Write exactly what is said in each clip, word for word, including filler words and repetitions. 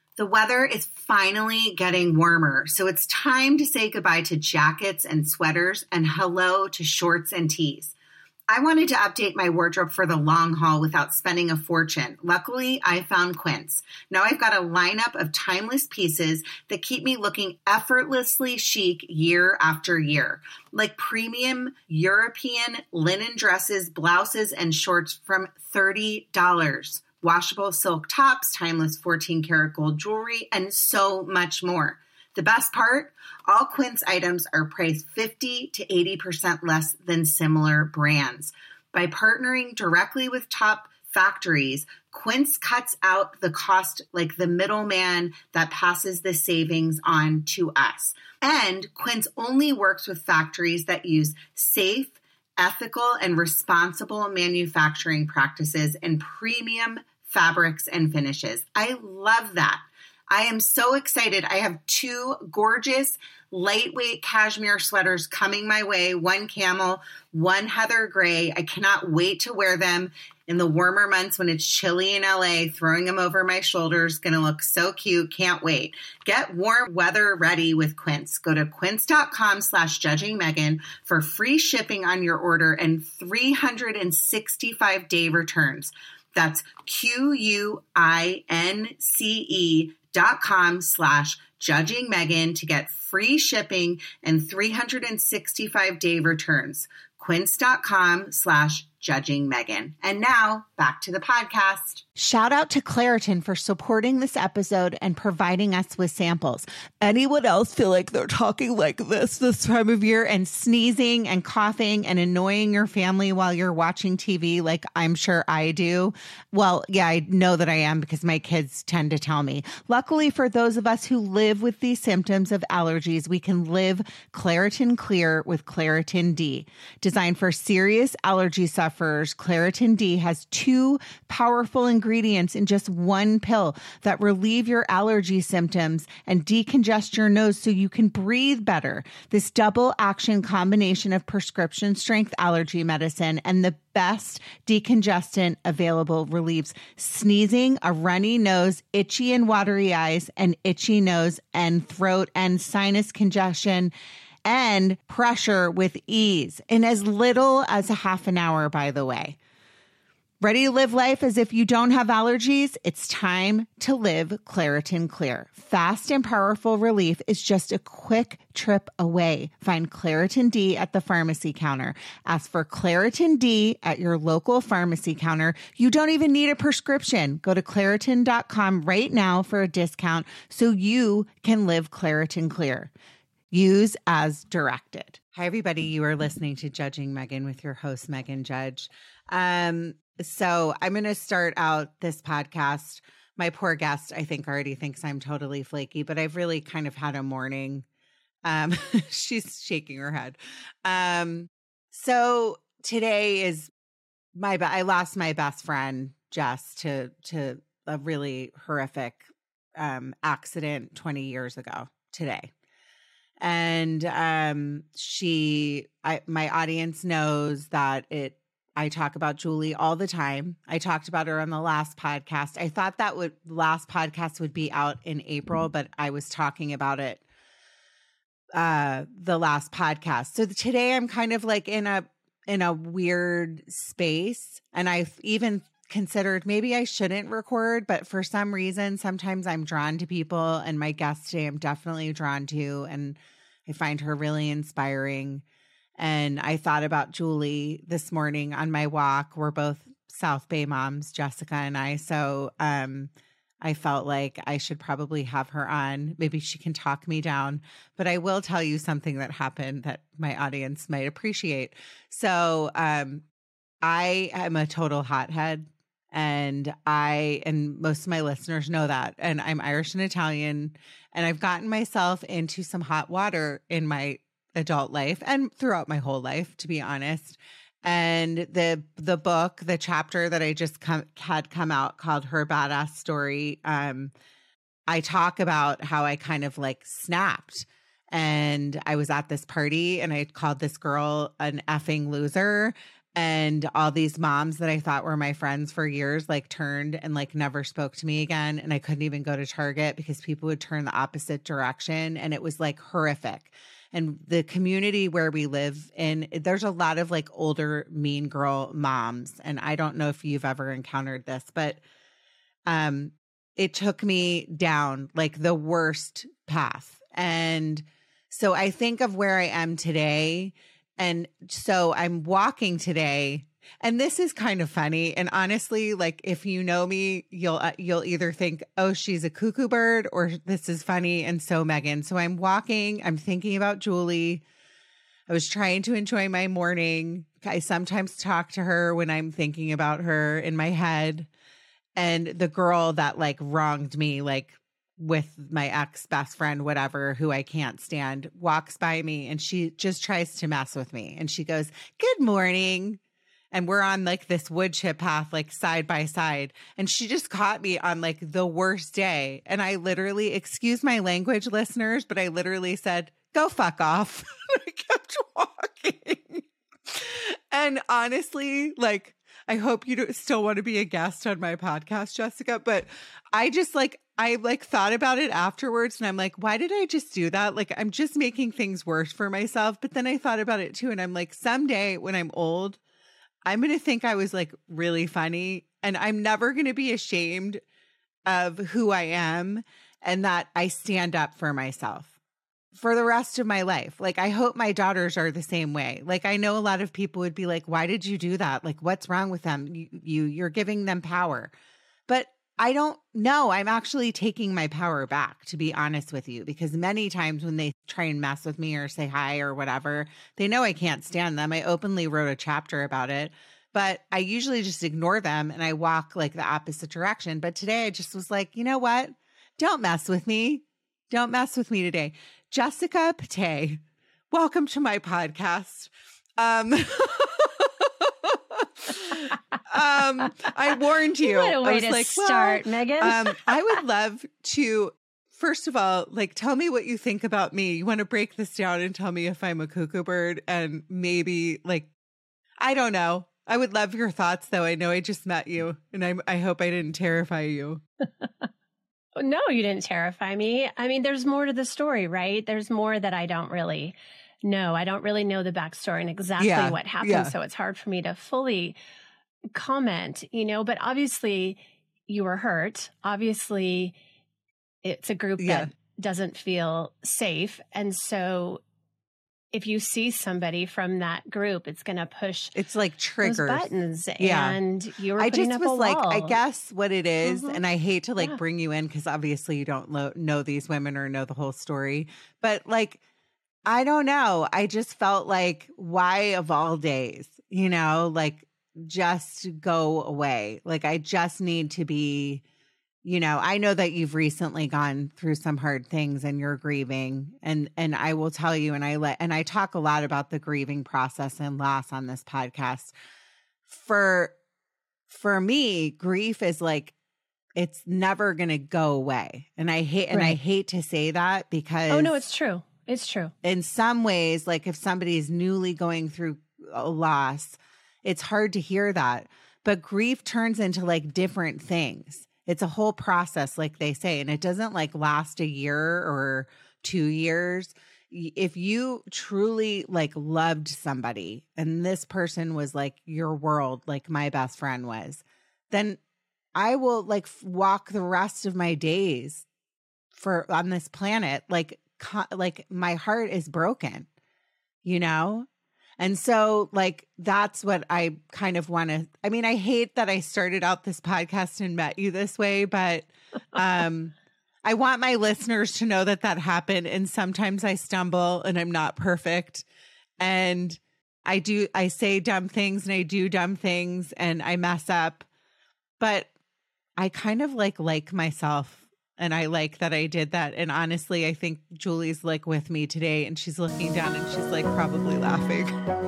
The weather is finally getting warmer, so it's time to say goodbye to jackets and sweaters and hello to shorts and tees. I wanted to update my wardrobe for the long haul without spending a fortune. Luckily, I found Quince. Now I've got a lineup of timeless pieces that keep me looking effortlessly chic year after year, like premium European linen dresses, blouses, and shorts from thirty dollars. Washable silk tops, timeless fourteen karat gold jewelry, and so much more. The best part? All Quince items are priced fifty to eighty percent less than similar brands. By partnering directly with top factories, Quince cuts out the cost like the middleman that passes the savings on to us. And Quince only works with factories that use safe, ethical, and responsible manufacturing practices and premium fabrics and finishes. I love that. I am so excited. I have two gorgeous lightweight cashmere sweaters coming my way, one camel, one heather gray. I cannot wait to wear them in the warmer months when it's chilly in L A. Throwing them over my shoulders, going to look so cute. Can't wait. Get warm weather ready with Quince. Go to quince.com slash judging Megan for free shipping on your order and three hundred sixty-five day returns. That's Q-U-I-N-C-E dot com slash judging Megan to get free shipping and three hundred sixty-five day returns. Quince.com slash judging Megan. And now back to the podcast. Shout out to Claritin for supporting this episode and providing us with samples. Anyone else feel like they're talking like this this time of year and sneezing and coughing and annoying your family while you're watching T V like I'm sure I do? Well, yeah, I know that I am because my kids tend to tell me. Luckily for those of us who live with these symptoms of allergies, we can live Claritin Clear with Claritin D. Designed for serious allergy sufferers, Claritin D has two powerful ingredients in just one pill that relieve your allergy symptoms and decongest your nose so you can breathe better. This double action combination of prescription strength allergy medicine and the best decongestant available relieves sneezing, a runny nose, itchy and watery eyes, and itchy nose and throat and sinus congestion and pressure with ease in as little as a half an hour, by the way. Ready to live life as if you don't have allergies? It's time to live Claritin Clear. Fast and powerful relief is just a quick trip away. Find Claritin D at the pharmacy counter. Ask for Claritin D at your local pharmacy counter. You don't even need a prescription. Go to Claritin dot com right now for a discount so you can live Claritin Clear. Use as directed. Hi, everybody. You are listening to Judging Megan with your host, Megan Judge. Um, so I'm going to start out this podcast. My poor guest, I think, already thinks I'm totally flaky, but I've really kind of had a morning. Um, she's shaking her head. Um, so today is my, I lost my best friend, Jess, to, to a really horrific um, accident twenty years ago today. And um, she, I, my audience knows that it, I talk about Julie all the time. I talked about her on the last podcast. I thought that would last podcast would be out in April, but I was talking about it uh, the last podcast. So today I'm kind of like in a, in a weird space. And I've even considered maybe I shouldn't record, but for some reason, sometimes I'm drawn to people, and my guest today I'm definitely drawn to, and I find her really inspiring. And I thought about Julie this morning on my walk. We're both South Bay moms, Jessica and I. So um, I felt like I should probably have her on. Maybe she can talk me down. But I will tell you something that happened that my audience might appreciate. So um, I am a total hothead. And I, and most of my listeners know that, and I'm Irish and Italian, and I've gotten myself into some hot water in my adult life and throughout my whole life, to be honest. And the, the book, the chapter that I just come, had come out called Her Badass Story. Um, I talk about how I kind of like snapped, and I was at this party and I called this girl an effing loser. And all these moms that I thought were my friends for years, like turned and like never spoke to me again. And I couldn't even go to Target because people would turn the opposite direction. And it was like horrific. And the community where we live in, there's a lot of like older mean girl moms. And I don't know if you've ever encountered this, but um, it took me down like the worst path. And so I think of where I am today. And so I'm walking today, and this is kind of funny. And honestly, like if you know me, you'll uh, you'll either think, oh, she's a cuckoo bird, or this is funny. And so Megan, so I'm walking, I'm thinking about Julie. I was trying to enjoy my morning. I sometimes talk to her when I'm thinking about her in my head. And the girl that like wronged me, like with my ex best friend, whatever, who I can't stand, walks by me and she just tries to mess with me. And she goes, good morning. And we're on like this wood chip path, like side by side. And she just caught me on like the worst day. And I literally, excuse my language, listeners, but I literally said, go fuck off. I kept walking. And honestly, like, I hope you do still want to be a guest on my podcast, Jessica, but I just like, I like thought about it afterwards and I'm like, why did I just do that? Like, I'm just making things worse for myself. But then I thought about it too. And I'm like, someday when I'm old, I'm going to think I was like really funny and I'm never going to be ashamed of who I am and that I stand up for myself for the rest of my life. Like, I hope my daughters are the same way. Like, I know a lot of people would be like, why did you do that? Like, what's wrong with them? You, you you're giving them power. But I don't know. I'm actually taking my power back, to be honest with you, because many times when they try and mess with me or say hi or whatever, they know I can't stand them. I openly wrote a chapter about it, but I usually just ignore them and I walk like the opposite direction. But today I just was like, you know what? Don't mess with me. Don't mess with me today. Jessica Pate, welcome to my podcast. Um, um, I warned you. What a way I was to like, start, well, Megan. um, I would love to, first of all, like, tell me what you think about me. You want to break this down and tell me if I'm a cuckoo bird and maybe, like, I don't know. I would love your thoughts, though. I know I just met you, and I I hope I didn't terrify you. No, you didn't terrify me. I mean, there's more to the story, right? There's more that I don't really know. I don't really know the backstory and exactly Yeah, what happened. yeah. So it's hard for me to fully comment, you know, but obviously you were hurt. Obviously it's a group Yeah. that doesn't feel safe. And so if you see somebody from that group, it's going to push It's like triggers. those buttons. Yeah. And you were I putting just up was a like, wall. I guess what it is, Mhm. and I hate to like Yeah. bring you in because obviously you don't lo- know these women or know the whole story, but like, I don't know. I just felt like, why of all days, you know, like just go away. Like, I just need to be, you know, I know that you've recently gone through some hard things and you're grieving, and and I will tell you, and I let and I talk a lot about the grieving process and loss on this podcast. For for me, grief is like, it's never going to go away. And I hate and I Right. hate to say that because Oh, no, it's true. It's true. in some ways, like if somebody's newly going through a loss, it's hard to hear that. But grief turns into like different things. It's a whole process, like they say, and it doesn't like last a year or two years. Y- If you truly like loved somebody and this person was like your world, like my best friend was, then I will like f- walk the rest of my days for on this planet like co- like my heart is broken, you know? And so like that's what I kind of want to I mean, I hate that I started out this podcast and met you this way, but um I want my listeners to know that that happened, and sometimes I stumble and I'm not perfect, and I do I say dumb things and I do dumb things and I mess up, but I kind of like like myself. And I like that I did that. And honestly, I think Julie's like with me today and she's looking down and she's like probably laughing.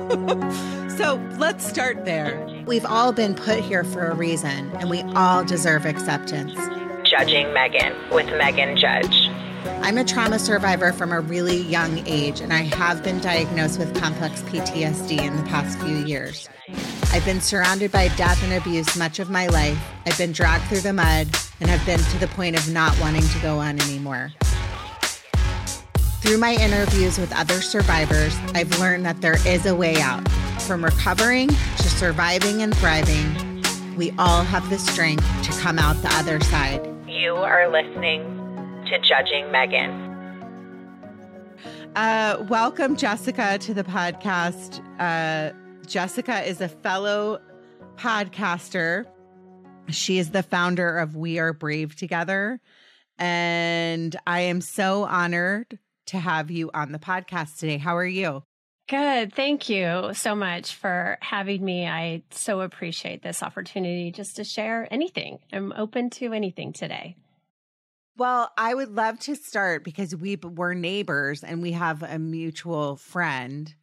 So let's start there. We've all been put here for a reason and we all deserve acceptance. Judging Megan with Megan Judge. I'm a trauma survivor from a really young age, and I have been diagnosed with complex P T S D in the past few years. I've been surrounded by death and abuse much of my life. I've been dragged through the mud and have been to the point of not wanting to go on anymore. Through my interviews with other survivors, I've learned that there is a way out. From recovering to surviving and thriving, we all have the strength to come out the other side. You are listening to Judging Megan. Uh, welcome, Jessica, to the podcast. Uh, Jessica is a fellow podcaster. She is the founder of We Are Brave Together. And I am so honored to have you on the podcast today. How are you? Good. Thank you so much for having me. I so appreciate this opportunity just to share anything. I'm open to anything today. Well, I would love to start because we were neighbors and we have a mutual friend.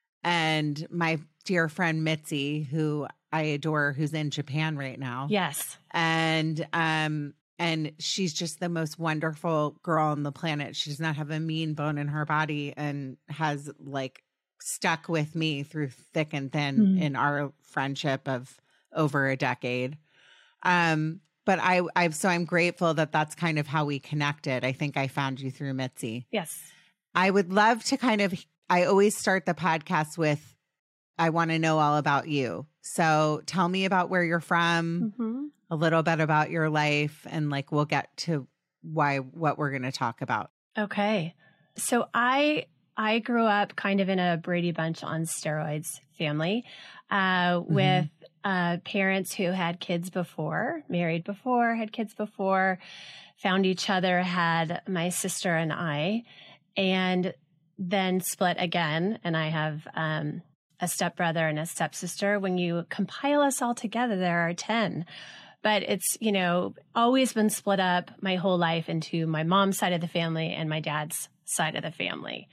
And my dear friend Mitzi, who I adore, who's in Japan right now. Yes. And um, and she's just the most wonderful girl on the planet. She does not have a mean bone in her body and has like stuck with me through thick and thin mm. in our friendship of over a decade. Um, but I, I, so I'm grateful that that's kind of how we connected. I think I found you through Mitzi. Yes. I would love to kind of, I always start the podcast with, I want to know all about you. So tell me about where you're from, mm-hmm. a little bit about your life, and like, we'll get to why, what we're going to talk about. Okay. So I, I grew up kind of in a Brady Bunch on steroids family, uh, mm-hmm. with uh, parents who had kids before, married before, had kids before, found each other, had my sister and I, and then split again. And I have um, a stepbrother and a stepsister. When you compile us all together, there are ten. But it's, you know, always been split up my whole life into my mom's side of the family and my dad's side of the family.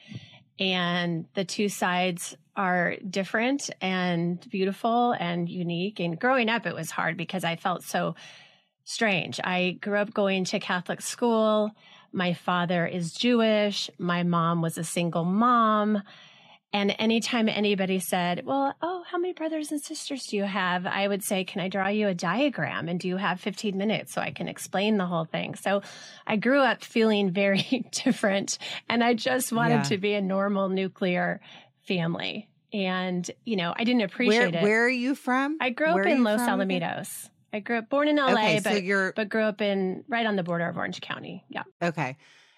And the two sides are different and beautiful and unique. And growing up, it was hard because I felt so strange. I grew up going to Catholic school. My father is Jewish. My mom was a single mom. And anytime anybody said, well, oh, how many brothers and sisters do you have? I would say, can I draw you a diagram? And do you have fifteen minutes so I can explain the whole thing? So I grew up feeling very different. And I just wanted yeah. to be a normal nuclear family. And, you know, I didn't appreciate where, it. Where are you from? I grew where up in Los Alamitos. I grew up, born in L A, okay, but, so you're... but grew up in right on the border of Orange County. Yeah. Okay.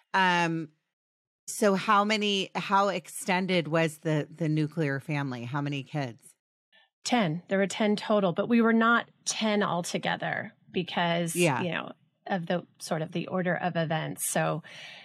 Um, So how many, how extended was the, the nuclear family? How many kids? ten. There were ten total, but we were not ten altogether because, yeah. you know, of the sort of the order of events. So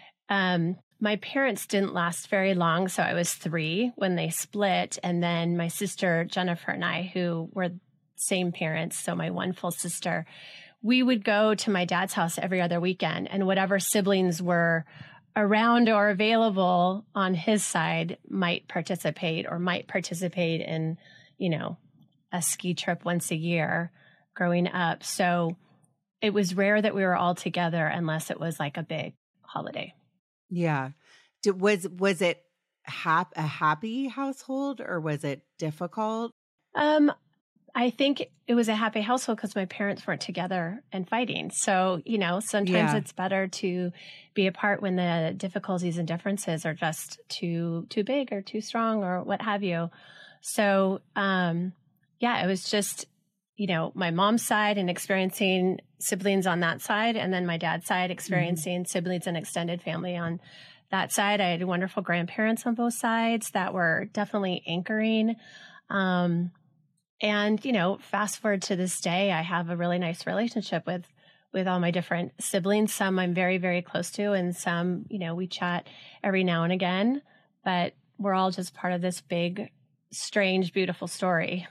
um, my parents didn't last very long. So I was three when they split. And then my sister, Jennifer, and I, who were same parents, so my one full sister, we would go to my dad's house every other weekend. And whatever siblings were around or available on his side might participate or might participate in, you know, a ski trip once a year growing up. So it was rare that we were all together unless it was like a big holiday. Yeah. Did, was, was it hap- a happy household or was it difficult? Um, I think it was a happy household because my parents weren't together and fighting. So, you know, sometimes yeah. it's better to be apart when the difficulties and differences are just too too big or too strong or what have you. So, um, yeah, it was just, you know, my mom's side and experiencing siblings on that side, and then my dad's side experiencing mm-hmm. siblings and extended family on that side. I had wonderful grandparents on both sides that were definitely anchoring. Um And, you know, fast forward to this day, I have a really nice relationship with, with all my different siblings. Some I'm very, very close to, and some, you know, we chat every now and again, but we're all just part of this big, strange, beautiful story.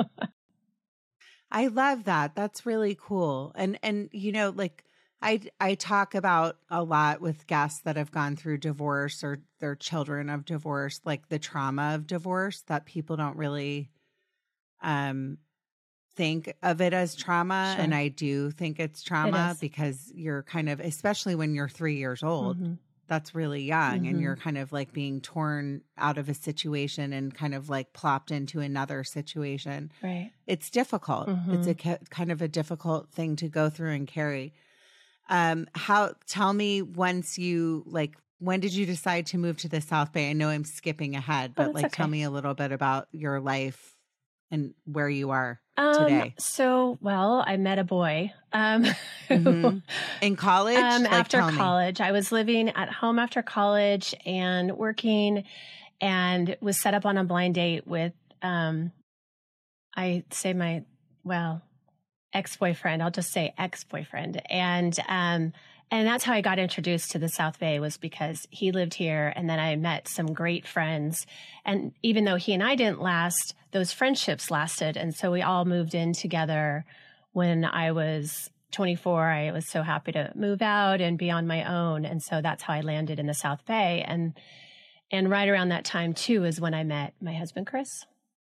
I love that. That's really cool. And, and, you know, like I, I talk about a lot with guests that have gone through divorce or their children of divorce, like the trauma of divorce that people don't really um think of it as trauma. Sure. And I do think it's trauma it because you're kind of, especially when you're three years old, mm-hmm. that's really young, Mhm. and you're kind of like being torn out of a situation and kind of like plopped into another situation. Right. It's difficult. It's a Mhm. ca- kind of a difficult thing to go through and carry. Um, how, tell me once you like, when did you decide to move to the South Bay? I know I'm skipping ahead, Oh, but that's like, tell okay. me a little bit about your life and where you are Um, today. so, well, I met a boy. Um, Mhm. In college? um, Like, after tell me. college, I was living at home after college and working, and was set up on a blind date with, um, I say my, well, ex-boyfriend. I'll just say ex-boyfriend. And, um, and that's how I got introduced to the South Bay, was because he lived here, and then I met some great friends. And even though he and I didn't last, those friendships lasted. And so we all moved in together. When I was twenty-four, I was so happy to move out and be on my own. And so that's how I landed in the South Bay. And, and right around that time too is when I met my husband, Chris.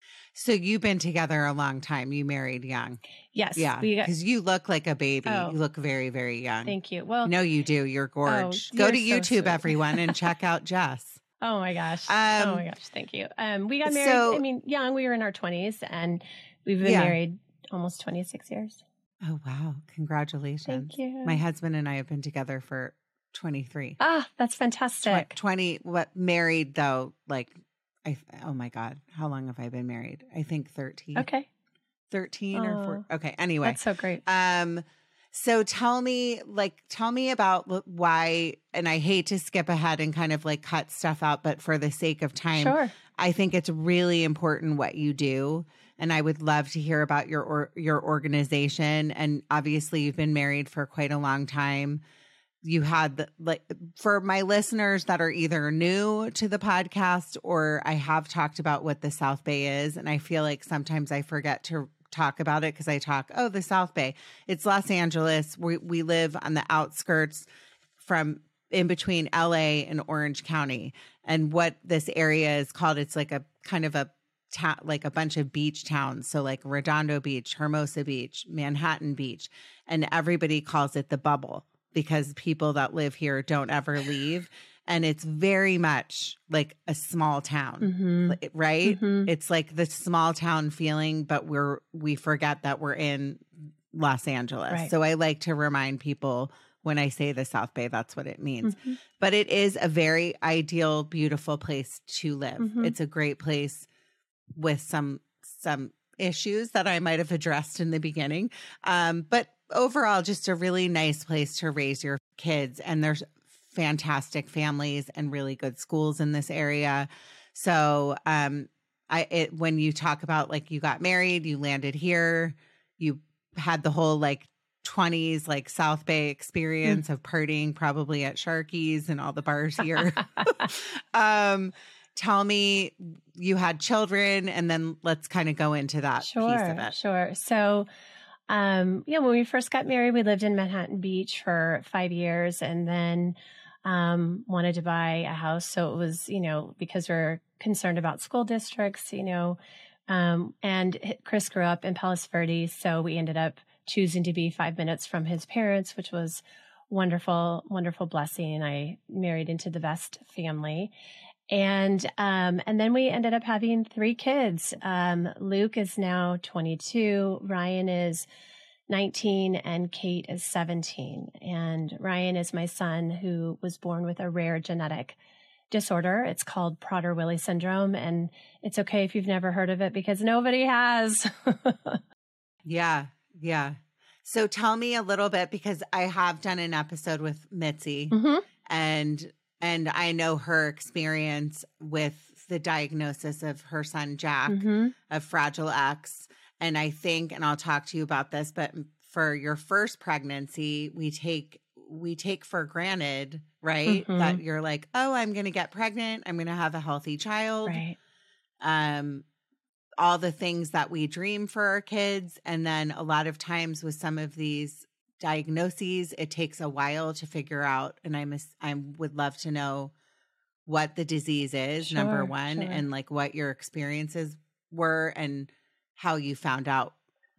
So you've been together a long time. You married young. Yes. Yeah. we got- Because you look like a baby. Oh. You look very, very young. Thank you. Well, No, you do. You're gorge. Oh, Go you're to so YouTube, sweet. everyone, and check out Jess. Oh my gosh. Um, oh my gosh. Thank you. Um, we got married, so- I mean, young, we were in our twenties, and we've been Yeah. married almost twenty-six years. Oh, wow. Congratulations. Thank you. My husband and I have been together for twenty-three. Ah, that's Tw- fantastic. twenty, what, married though, like, I, oh my God, how long have I been married? I think thirteen. Okay. thirteen or Oh, four. Okay. Anyway. That's so great. Um, so tell me, like, tell me about wh- why, and I hate to skip ahead and kind of like cut stuff out, but for the sake of time, Sure. I think it's really important what you do. And I would love to hear about your, or, your organization. And obviously you've been married for quite a long time. You had the, like, for my listeners that are either new to the podcast, or I have talked about what the South Bay is. And I feel like sometimes I forget to talk about it because I talk, oh, the South Bay. It's Los Angeles. We, we live on the outskirts from in between L A and Orange County. And what this area is called, it's like a kind of a ta- like a bunch of beach towns. So like Redondo Beach, Hermosa Beach, Manhattan Beach, and everybody calls it the bubble because people that live here don't ever leave. And it's very much like a small town, Mm-hmm. right? Mhm. It's like the small town feeling, but we're, we forget that we're in Los Angeles. Right. So I like to remind people when I say the South Bay, that's what it means. Mhm. But it is a very ideal, beautiful place to live. Mhm. It's a great place with some, some issues that I might have addressed in the beginning. Um, but overall, just a really nice place to raise your kids. And there's fantastic families and really good schools in this area. So, um, I, it, when you talk about like you got married, you landed here, you had the whole like twenties, like South Bay experience of partying probably at Sharky's and all the bars here. um, tell me, you had children, and then let's kind of go into that Sure, piece of it. sure. So, um, yeah, when we first got married, we lived in Manhattan Beach for five years and then um, wanted to buy a house. So it was, you know, because we're concerned about school districts, you know, um, and Chris grew up in Palos Verdes. So we ended up choosing to be five minutes from his parents, which was wonderful, wonderful blessing. And I married into the best family. And, um, and then we ended up having three kids. Um, Luke is now twenty-two. Ryan is nineteen and Kate is seventeen. And Ryan is my son who was born with a rare genetic disorder. It's called Prader-Willi syndrome. And it's okay if you've never heard of it because nobody has. Yeah. Yeah. So tell me a little bit, because I have done an episode with Mitzi Mm-hmm. and and I know her experience with the diagnosis of her son, Jack, Mm-hmm. of Fragile X. And I think, and I'll talk to you about this, but for your first pregnancy, we take, we take for granted, right? Mhm. That you're like, oh, I'm going to get pregnant. I'm going to have a healthy child. Right. Um, all the things that we dream for our kids. And then a lot of times with some of these diagnoses, it takes a while to figure out. And I miss, I would love to know what the disease is, number Sure, one, sure. and like what your experiences were and how you found out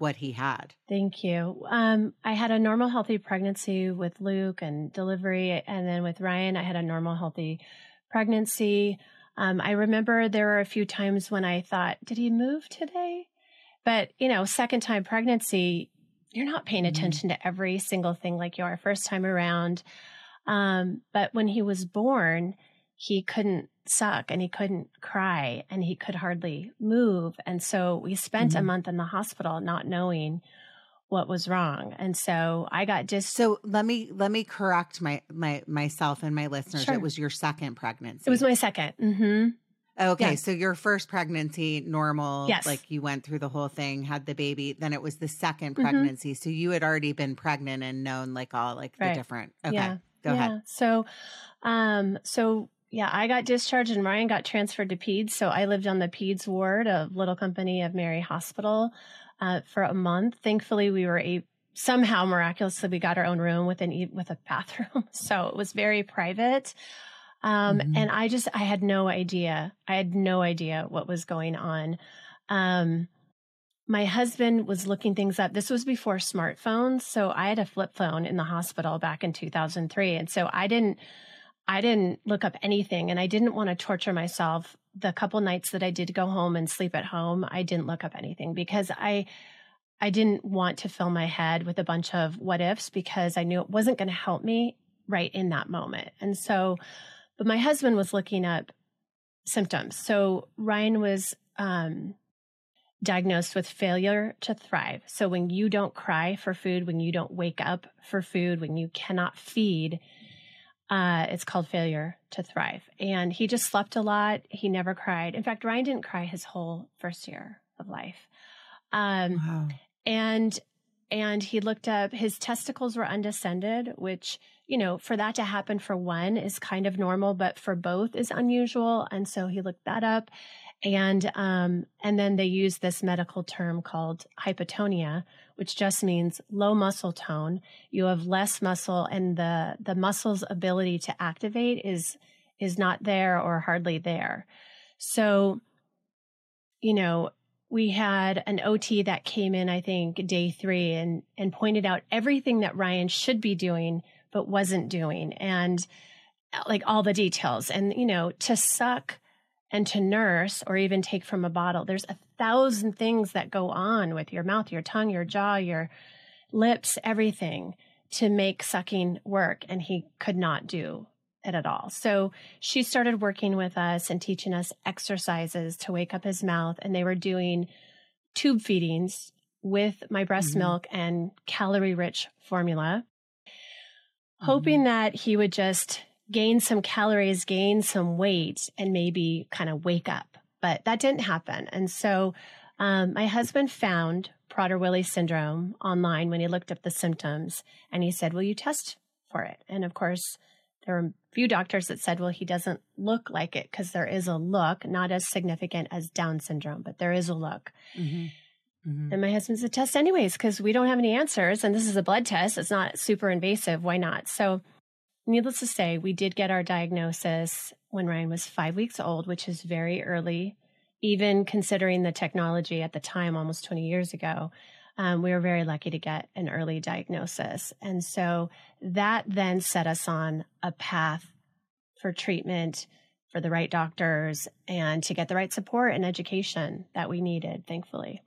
what he had. Thank you. Um, I had a normal, healthy pregnancy with Luke and delivery. And then with Ryan, I had a normal, healthy pregnancy. Um, I remember there were a few times when I thought, did he move today? But, you know, second time pregnancy, you're not paying Mm-hmm. attention to every single thing like you are first time around. Um, but when he was born, he couldn't suck and he couldn't cry and he could hardly move. And so we spent Mm-hmm. a month in the hospital not knowing what was wrong. And so I got just, So let me let me correct my my myself and my listeners. Sure. It was your second pregnancy. it was my second. Mm-hmm. Okay, Yes. so your first pregnancy, normal, Yes. like you went through the whole thing, had the baby. Then it was the second Mhm. pregnancy. So you had already been pregnant and known like all like the Right. different. Okay, Yeah. go yeah. ahead. So, um, so yeah, I got discharged and Ryan got transferred to peds. So I lived on the peds ward of Little Company of Mary Hospital, uh, for a month. Thankfully, we were a somehow miraculously we got our own room with an e- with a bathroom. So it was very private. Um, Mhm. and I just, I had no idea. I had no idea what was going on. Um, my husband was looking things up. This was before smartphones. So I had a flip phone in the hospital back in two thousand three. And so I didn't, I didn't look up anything and I didn't want to torture myself. The couple nights that I did go home and sleep at home, I didn't look up anything because I, I didn't want to fill my head with a bunch of what ifs because I knew it wasn't going to help me right in that moment. And so, but my husband was looking up symptoms. So Ryan was um, diagnosed with failure to thrive. So when you don't cry for food, when you don't wake up for food, when you cannot feed, uh, it's called failure to thrive. And he just slept a lot. He never cried. In fact, Ryan didn't cry his whole first year of life. Um, Wow. And and he looked up, his testicles were undescended, which, you know, for that to happen for one is kind of normal, but for both is unusual. And so he looked that up. And um, and then they used this medical term called hypotonia, which just means low muscle tone. You have less muscle and the the muscle's ability to activate is is not there or hardly there. So, you know, we had an O T that came in, I think, day three and, and pointed out everything that Ryan should be doing, but wasn't doing. And like all the details and, you know, to suck and to nurse or even take from a bottle, there's a thousand things that go on with your mouth, your tongue, your jaw, your lips, everything to make sucking work. And he could not do it at all. So she started working with us and teaching us exercises to wake up his mouth. And they were doing tube feedings with my breast Mhm. milk and calorie rich formula, Mhm. hoping that he would just gain some calories, gain some weight, and maybe kind of wake up. But that didn't happen. And so um, my husband found Prader-Willi syndrome online when he looked up the symptoms. And he said, will you test for it? And of course, there were a few doctors that said, well, he doesn't look like it because there is a look, not as significant as Down syndrome, but there is a look. Mhm. Mhm. And my husband said, test anyways, because we don't have any answers. And this is a blood test. It's not super invasive. Why not? So needless to say, we did get our diagnosis when Ryan was five weeks old, which is very early, even considering the technology at the time, almost twenty years ago. Um, we were very lucky to get an early diagnosis. And so that then set us on a path for treatment for the right doctors and to get the right support and education that we needed, thankfully.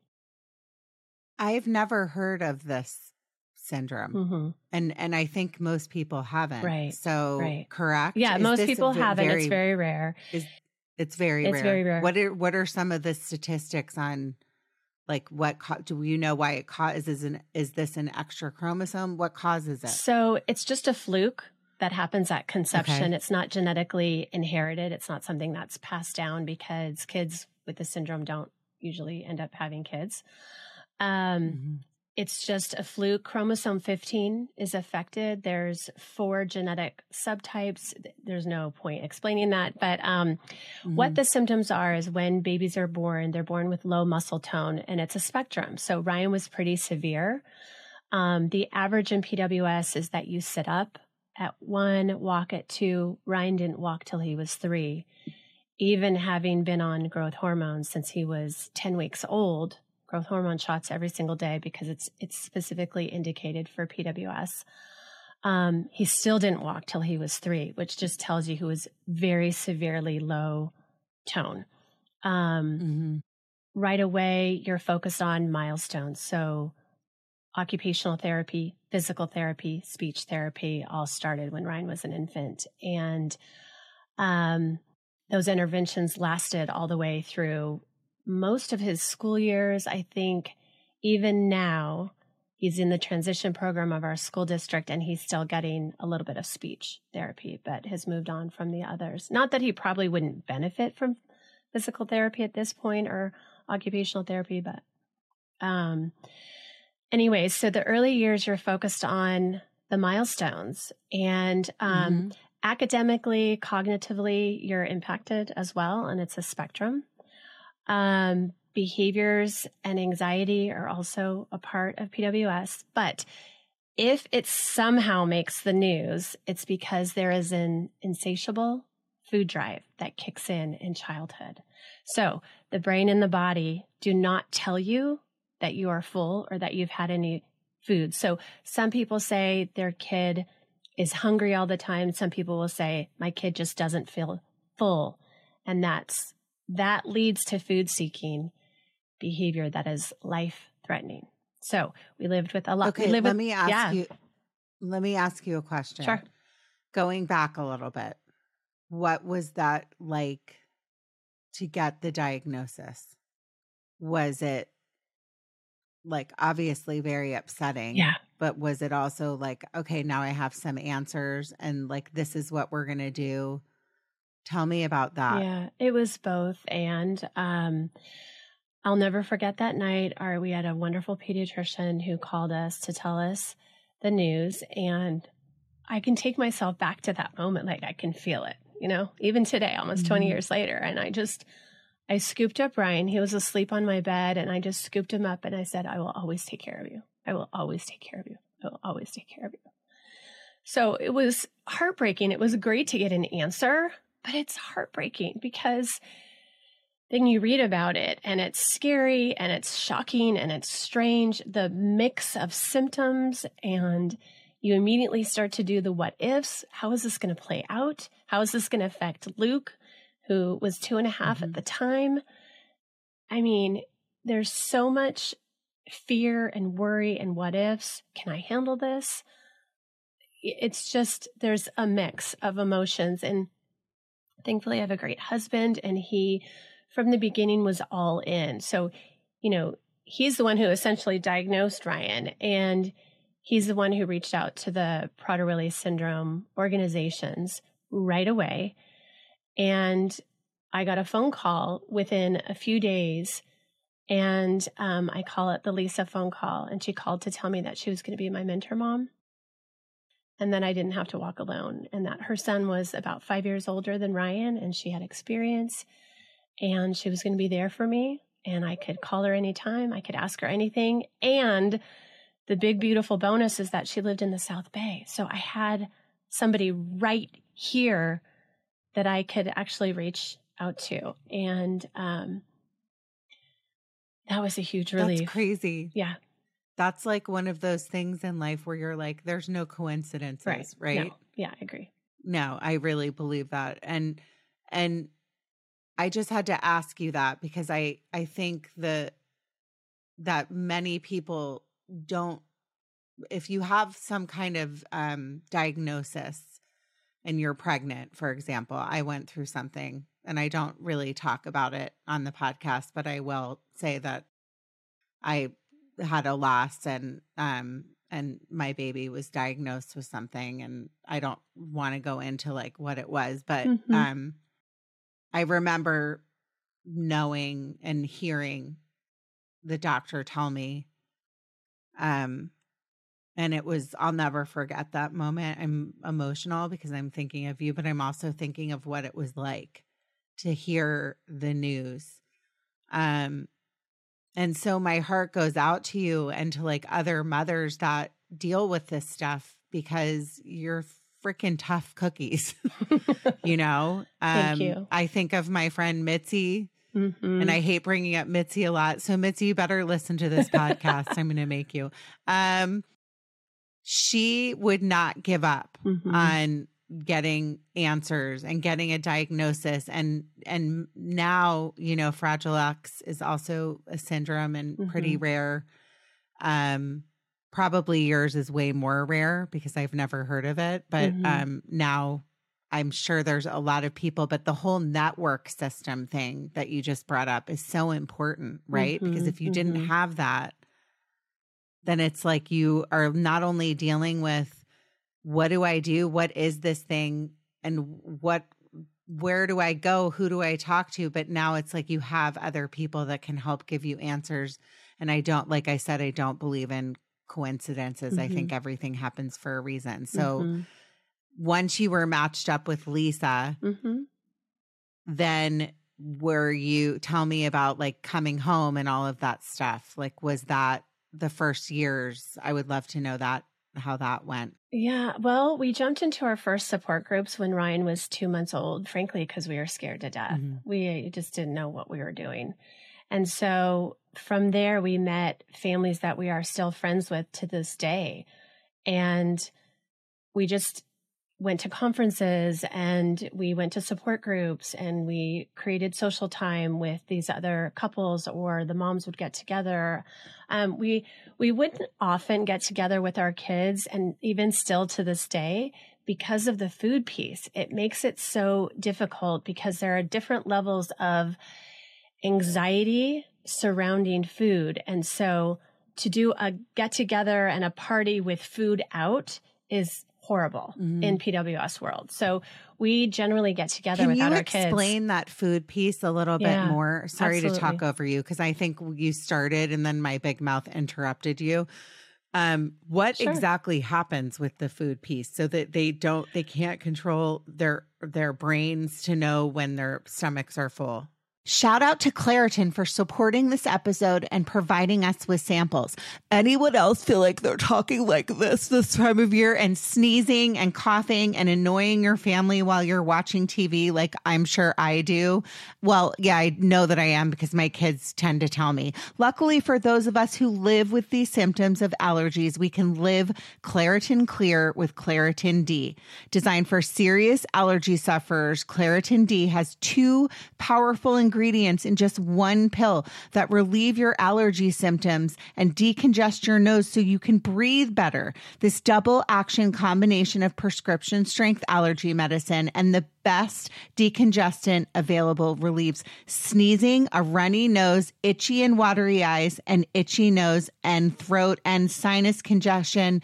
I've never heard of this syndrome. Mm-hmm. And and I think most people haven't. Right, So right. correct? Yeah, Is most this people ve- haven't. very- It's very rare. Is it's very It's rare. very rare. What are what are some of the statistics on like what co- do you know why it causes an is this an extra chromosome? What causes it? So it's just a fluke that happens at conception. Okay. It's not genetically inherited. It's not something that's passed down because kids with the syndrome don't usually end up having kids. Um, Mhm. It's just a fluke. Chromosome fifteen is affected. There's four genetic subtypes. There's no point explaining that. But um, what Mhm. the symptoms are is when babies are born, they're born with low muscle tone, and it's a spectrum. So Ryan was pretty severe. Um, the average in P W S is that you sit up at one, walk at two. Ryan didn't walk till he was three. Even having been on growth hormones since he was ten weeks old, growth hormone shots every single day because it's it's specifically indicated for P W S. Um, he still didn't walk till he was three, which just tells you he was very severely low tone. Um, Mm-hmm. Right away, you're focused on milestones. So occupational therapy, physical therapy, speech therapy all started when Ryan was an infant. And um, those interventions lasted all the way through most of his school years. I think even now, he's in the transition program of our school district and he's still getting a little bit of speech therapy, but has moved on from the others. Not that he probably wouldn't benefit from physical therapy at this point or occupational therapy, but um, anyway, so the early years you're focused on the milestones and um, Mm-hmm. academically, cognitively, you're impacted as well. And it's a spectrum. Um, behaviors and anxiety are also a part of P W S. But if it somehow makes the news, it's because there is an insatiable food drive that kicks in in childhood. So the brain and the body do not tell you that you are full or that you've had any food. So some people say their kid is hungry all the time. Some people will say, my kid just doesn't feel full. And that's that leads to food seeking behavior that is life threatening. So we lived with a lot. Okay, we lived let with, me ask yeah. you. Let me ask you a question. Sure. Going back a little bit, what was that like to get the diagnosis? Was it like obviously very upsetting? Yeah. But was it also like, okay, now I have some answers and like this is what we're gonna do? Tell me about that. Yeah, it was both. And um, I'll never forget that night. Our, we had a wonderful pediatrician who called us to tell us the news. And I can take myself back to that moment. Like I can feel it, you know, even today, almost Mhm. twenty years later. And I just, I scooped up Ryan. He was asleep on my bed and I just scooped him up and I said, I will always take care of you. I will always take care of you. I will always take care of you. So it was heartbreaking. It was great to get an answer, but it's heartbreaking because then you read about it and it's scary and it's shocking and it's strange, the mix of symptoms, and you immediately start to do the what ifs. How is this going to play out? How is this going to affect Luke, who was two and a half Mhm. at the time? I mean, there's so much fear and worry and what ifs. Can I handle this? It's just, there's a mix of emotions. And thankfully, I have a great husband, and he, from the beginning, was all in. So, you know, he's the one who essentially diagnosed Ryan, and he's the one who reached out to the Prader-Willi syndrome organizations right away. And I got a phone call within a few days, and um, I call it the Lisa phone call, and she called to tell me that she was going to be my mentor mom. And then I didn't have to walk alone, and that her son was about five years older than Ryan, and she had experience, and she was going to be there for me, and I could call her anytime. I could ask her anything. And the big, beautiful bonus is that she lived in the South Bay. So I had somebody right here that I could actually reach out to. And um, that was a huge relief. That's crazy. Yeah. That's like one of those things in life where you're like, there's no coincidences, Right. right? No. Yeah, I agree. No, I really believe that. And and I just had to ask you that because I I think the that many people don't, if you have some kind of um diagnosis and you're pregnant, for example, I went through something, and I don't really talk about it on the podcast, but I will say that I had a loss, and um and my baby was diagnosed with something, and I don't want to go into like what it was, but Mhm. um I remember knowing and hearing the doctor tell me, um and it was, I'll never forget that moment. I'm emotional because I'm thinking of you, but I'm also thinking of what it was like to hear the news. Um And so my heart goes out to you and to like other mothers that deal with this stuff, because you're freaking tough cookies, you know? Um, Thank you. I think of my friend Mitzi, Mm-hmm. And I hate bringing up Mitzi a lot. So Mitzi, you better listen to this podcast. I'm going to make you. Um, she would not give up mm-hmm. on getting answers and getting a diagnosis. And, and now, you know, Fragile X is also a syndrome and mm-hmm. pretty rare. Um, probably yours is way more rare because I've never heard of it, but, mm-hmm. um, now I'm sure there's a lot of people, but the whole network system thing that you just brought up is so important, right? Mm-hmm, because if you mm-hmm. didn't have that, then it's like you are not only dealing with what do I do? What is this thing? And what, where do I go? Who do I talk to? But now it's like you have other people that can help give you answers. And I don't, like I said, I don't believe in coincidences. Mm-hmm. I think everything happens for a reason. So mm-hmm. once you were matched up with Lisa, mm-hmm. then were you, tell me about like coming home and all of that stuff. Like, was that the first years? I would love to know that, how that went. Yeah. Well, we jumped into our first support groups when Ryan was two months old, frankly, because we were scared to death. Mm-hmm. We just didn't know what we were doing. And so from there, we met families that we are still friends with to this day. And we just went to conferences and we went to support groups and we created social time with these other couples, or the moms would get together. Um, we, we wouldn't often get together with our kids, and even still to this day, because of the food piece, it makes it so difficult because there are different levels of anxiety surrounding food. And so to do a get together and a party with food out is horrible mm-hmm. in P W S world. So we generally get together Can without you our kids. Explain that food piece a little Yeah, bit more? Sorry absolutely. to talk over you because I think you started and then my big mouth interrupted you. Um, what Sure. exactly happens with the food piece so that they don't, they can't control their, their brains to know when their stomachs are full? Shout out to Claritin for supporting this episode and providing us with samples. Anyone else feel like they're talking like this this time of year and sneezing and coughing and annoying your family while you're watching T V like I'm sure I do? Well, yeah, I know that I am because my kids tend to tell me. Luckily for those of us who live with these symptoms of allergies, we can live Claritin Clear with Claritin D. Designed for serious allergy sufferers, Claritin D has two powerful ingredients ingredients in just one pill that relieve your allergy symptoms and decongest your nose so you can breathe better. This double action combination of prescription strength allergy medicine and the best decongestant available relieves sneezing, a runny nose, itchy and watery eyes, and itchy nose and throat and sinus congestion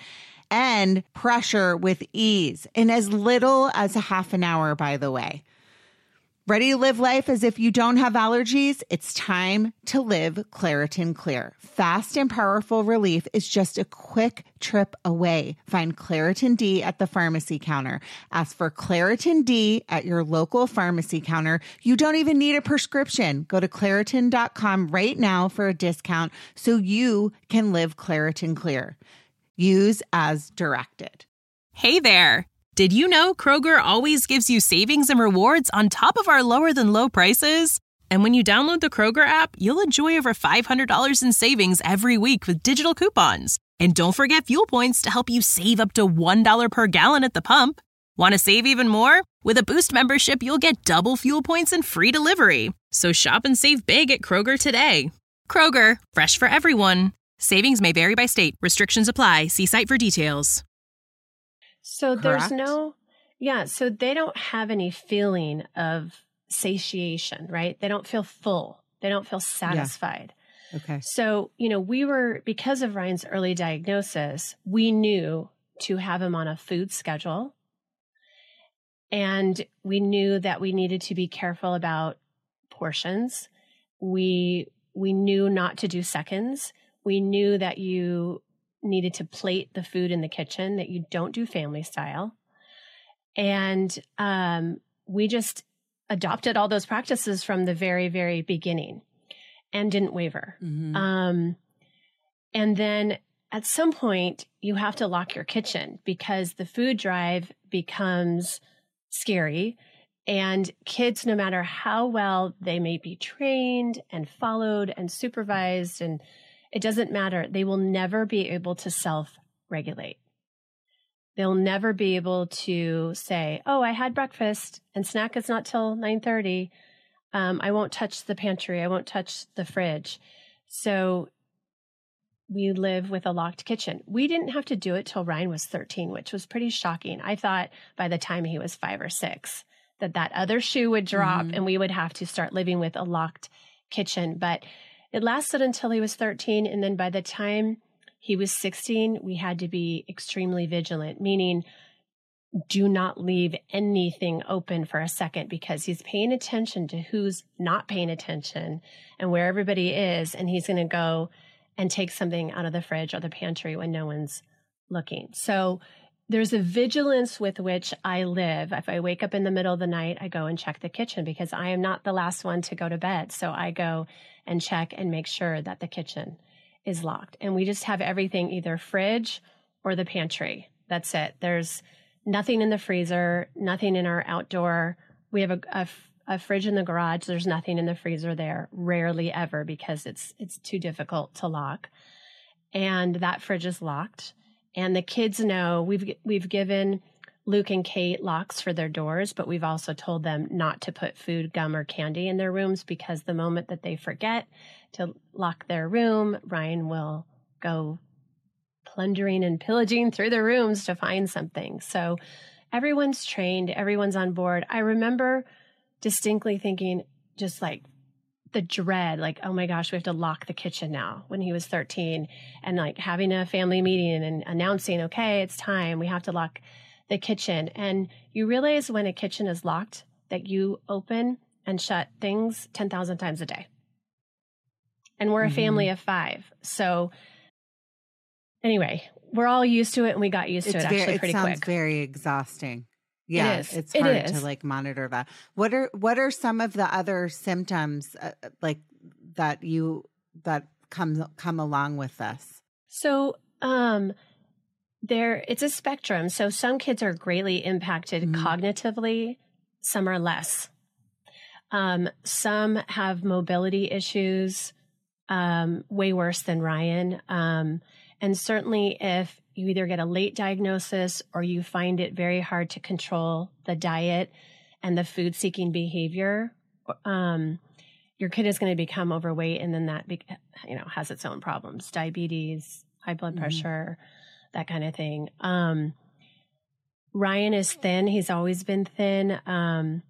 and pressure with ease in as little as a half an hour, by the way. Ready to live life as if you don't have allergies? It's time to live Claritin Clear. Fast and powerful relief is just a quick trip away. Find Claritin D at the pharmacy counter. Ask for Claritin D at your local pharmacy counter. You don't even need a prescription. Go to Claritin dot com right now for a discount so you can live Claritin Clear. Use as directed. Hey there. Did you know Kroger always gives you savings and rewards on top of our lower than low prices? And when you download the Kroger app, you'll enjoy over five hundred dollars in savings every week with digital coupons. And don't forget fuel points to help you save up to one dollar per gallon at the pump. Want to save even more? With a Boost membership, you'll get double fuel points and free delivery. So shop and save big at Kroger today. Kroger, fresh for everyone. Savings may vary by state. Restrictions apply. See site for details. So Correct? there's no, yeah, so they don't have any feeling of satiation, right? They don't feel full. They don't feel satisfied. Yeah. Okay. So, you know, we were, because of Ryan's early diagnosis, we knew to have him on a food schedule. And we knew that we needed to be careful about portions. We, we knew not to do seconds. We knew that you needed to plate the food in the kitchen, that you don't do family style. And um, we just adopted all those practices from the very, very beginning and didn't waver. Mm-hmm. Um, and then at some point, you have to lock your kitchen because the food drive becomes scary. And kids, no matter how well they may be trained and followed and supervised, and it doesn't matter, they will never be able to self-regulate. They'll never be able to say, oh, I had breakfast and snack is not till nine thirty. Um, I won't touch the pantry. I won't touch the fridge. So we live with a locked kitchen. We didn't have to do it till Ryan was thirteen, which was pretty shocking. I thought by the time he was five or six that that other shoe would drop mm-hmm. and we would have to start living with a locked kitchen. But it lasted until he was thirteen. And then by the time he was sixteen, we had to be extremely vigilant, meaning do not leave anything open for a second because he's paying attention to who's not paying attention and where everybody is. And he's going to go and take something out of the fridge or the pantry when no one's looking. So there's a vigilance with which I live. If I wake up in the middle of the night, I go and check the kitchen because I am not the last one to go to bed. So I go and check and make sure that the kitchen is locked. And we just have everything either fridge or the pantry. That's it. There's nothing in the freezer, nothing in our outdoor. We have a, a, a fridge in the garage. There's nothing in the freezer there, rarely ever, because it's it's too difficult to lock. And that fridge is locked. And the kids know we've we've given Luke and Kate locks for their doors, but we've also told them not to put food, gum, or candy in their rooms because the moment that they forget to lock their room, Ryan will go plundering and pillaging through the rooms to find something. So everyone's trained, everyone's on board. I remember distinctly thinking just like the dread, like, oh my gosh, we have to lock the kitchen now when he was thirteen, and like having a family meeting and announcing, okay, it's time, we have to lock the kitchen. And you realize when a kitchen is locked that you open and shut things ten thousand times a day. And we're a mm-hmm. family of five. So anyway, we're all used to it, and we got used to it's it very, actually pretty it sounds quick. Very exhausting. Yeah, it is. It's it hard is. to like monitor that. What are what are some of the other symptoms uh, like that you that come come along with this? So, um, there it's a spectrum. So some kids are greatly impacted mm-hmm. cognitively, some are less. Um, some have mobility issues, um, way worse than Ryan. Um, and certainly if you either get a late diagnosis or you find it very hard to control the diet and the food-seeking behavior, um, your kid is going to become overweight, and then that be, you know has its own problems, diabetes, high blood mm-hmm. pressure, that kind of thing. Um, Ryan is thin. He's always been thin. Um,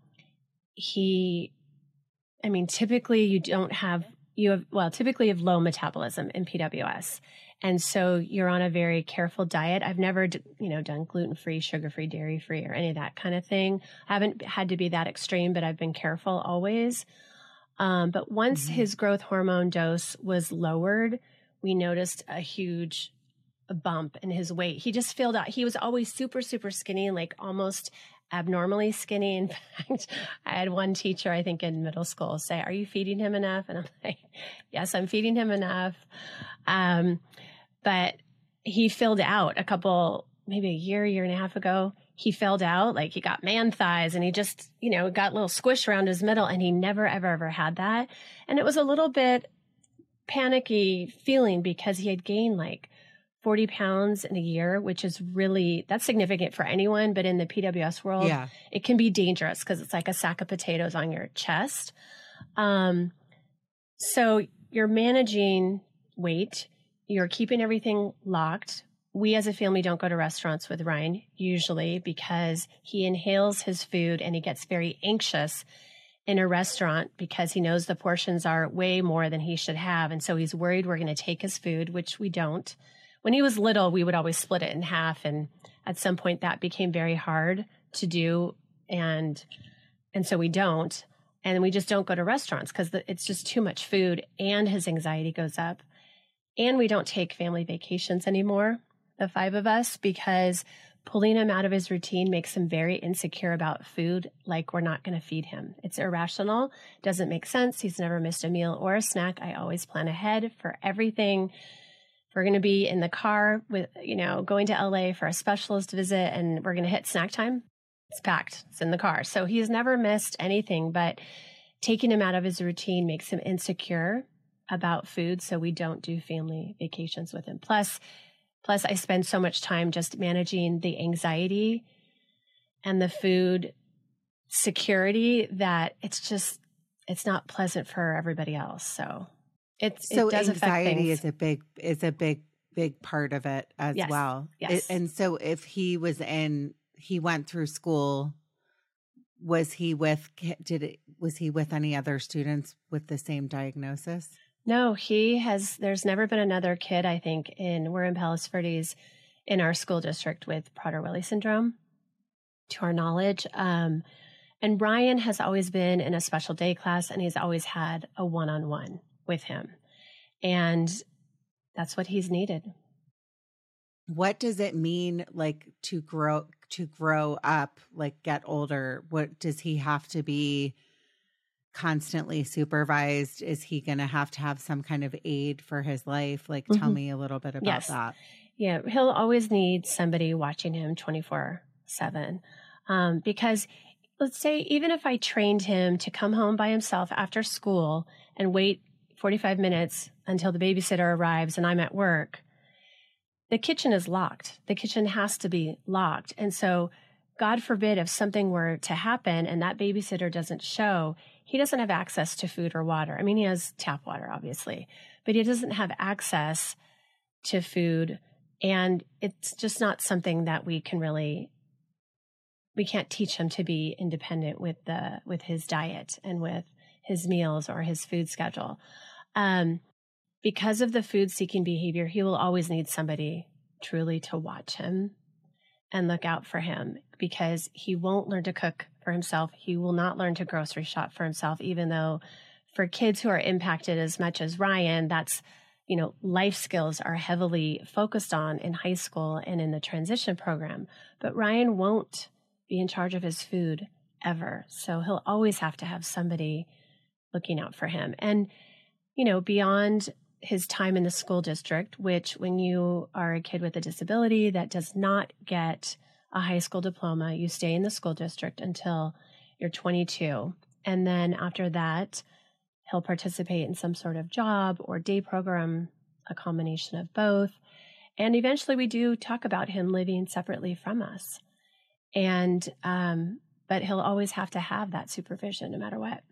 he, I mean, typically you don't have, you have, well, typically you have low metabolism in P W S. And so you're on a very careful diet. I've never, you know, done gluten-free, sugar-free, dairy-free, or any of that kind of thing. I haven't had to be that extreme, but I've been careful always. Um, but once mm-hmm. his growth hormone dose was lowered, we noticed a huge bump in his weight. He just filled out. He was always super, super skinny, like almost abnormally skinny. In fact, I had one teacher, I think in middle school, say, are you feeding him enough? And I'm like, yes, I'm feeding him enough. Um, but he filled out a couple, maybe a year, year and a half ago. He filled out, like he got man thighs, and he just, you know, got a little squish around his middle, and he never, ever, ever had that. And it was a little bit panicky feeling because he had gained like forty pounds in a year, which is really, that's significant for anyone. But in the P W S world, yeah. it can be dangerous because it's like a sack of potatoes on your chest. Um, so you're managing weight. You're keeping everything locked. We as a family don't go to restaurants with Ryan usually because he inhales his food and he gets very anxious in a restaurant because he knows the portions are way more than he should have. And so he's worried we're going to take his food, which we don't. When he was little, we would always split it in half. And at some point that became very hard to do. And, and so we don't. And we just don't go to restaurants because it's just too much food, and his anxiety goes up. And we don't take family vacations anymore, the five of us, because pulling him out of his routine makes him very insecure about food, like we're not going to feed him. It's irrational, doesn't make sense. He's never missed a meal or a snack. I always plan ahead for everything. If we're going to be in the car with, you know, going to L A for a specialist visit and we're going to hit snack time, It's packed. It's in the car. So he's never missed anything, but taking him out of his routine makes him insecure about food. So we don't do family vacations with him. Plus, plus I spend so much time just managing the anxiety and the food security that it's just, it's not pleasant for everybody else. So it's, so it does affect anxiety things. is a big, is a big, big part of it as Yes. well. Yes. It, and so if he was in, he went through school, was he with, did it, was he with any other students with the same diagnosis? No, he has, there's never been another kid, I think, in, we're in Palos Verdes in our school district with Prader-Willi syndrome, to our knowledge. Um, and Ryan has always been in a special day class, and he's always had a one-on-one with him. And that's what he's needed. What does it mean, like, to grow, to grow up, like get older? What does he have to be constantly supervised? Is he going to have to have some kind of aid for his life? Like, mm-hmm. tell me a little bit about yes. that. Yeah. He'll always need somebody watching him twenty-four seven. Um, because let's say, even if I trained him to come home by himself after school and wait forty-five minutes until the babysitter arrives and I'm at work, the kitchen is locked. The kitchen has to be locked. And so God forbid if something were to happen and that babysitter doesn't show, he doesn't have access to food or water. I mean, he has tap water, obviously, but he doesn't have access to food. And it's just not something that we can really, we can't teach him to be independent with the, with his diet and with his meals or his food schedule. Um, because of the food seeking behavior, he will always need somebody truly to watch him and look out for him, because he won't learn to cook for himself. He will not learn to grocery shop for himself, even though for kids who are impacted as much as Ryan, that's, you know, life skills are heavily focused on in high school and in the transition program. But Ryan won't be in charge of his food ever. So he'll always have to have somebody looking out for him. And, you know, beyond his time in the school district, which when you are a kid with a disability that does not get a high school diploma, you stay in the school district until you're twenty-two. And then after that, he'll participate in some sort of job or day program, a combination of both. And eventually we do talk about him living separately from us. And, um, but he'll always have to have that supervision no matter what.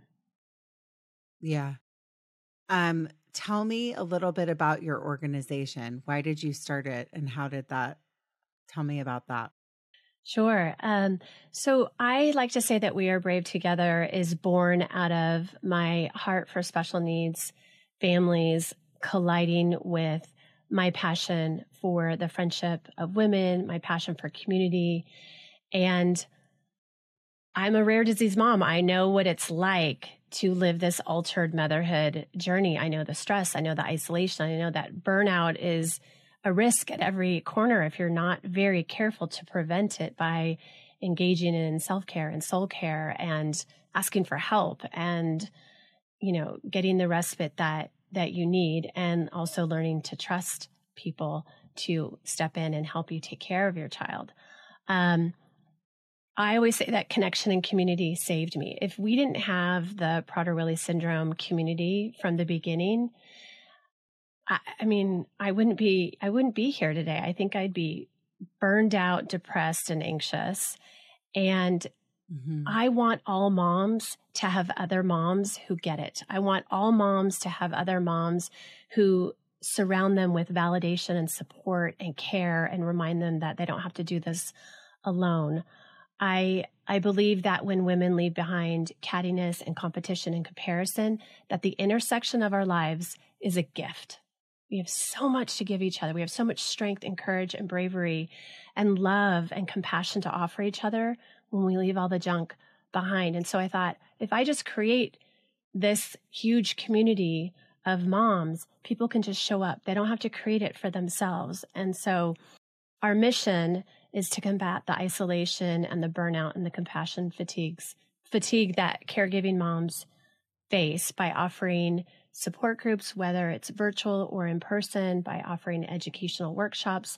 Yeah. Um, tell me a little bit about your organization. Why did you start it and how did that, tell me about that. Sure. Um, so I like to say that We Are Brave Together is born out of my heart for special needs families colliding with my passion for the friendship of women, my passion for community. And I'm a rare disease mom. I know what it's like to live this altered motherhood journey. I know the stress. I know the isolation. I know that burnout is a risk at every corner if you're not very careful to prevent it by engaging in self-care and soul care and asking for help and, you know, getting the respite that, that you need, and also learning to trust people to step in and help you take care of your child. Um, I always say that connection and community saved me. If we didn't have the Prader-Willi syndrome community from the beginning, I, I mean, I wouldn't be, I wouldn't be here today. I think I'd be burned out, depressed, and anxious. And mm-hmm. I want all moms to have other moms who get it. I want all moms to have other moms who surround them with validation and support and care and remind them that they don't have to do this alone. I I believe that when women leave behind cattiness and competition and comparison, that the intersection of our lives is a gift. We have so much to give each other. We have so much strength and courage and bravery and love and compassion to offer each other when we leave all the junk behind. And so I thought, if I just create this huge community of moms, people can just show up. They don't have to create it for themselves. And so our mission is to combat the isolation and the burnout and the compassion fatigues, fatigue that caregiving moms face by offering support groups, whether it's virtual or in person, by offering educational workshops,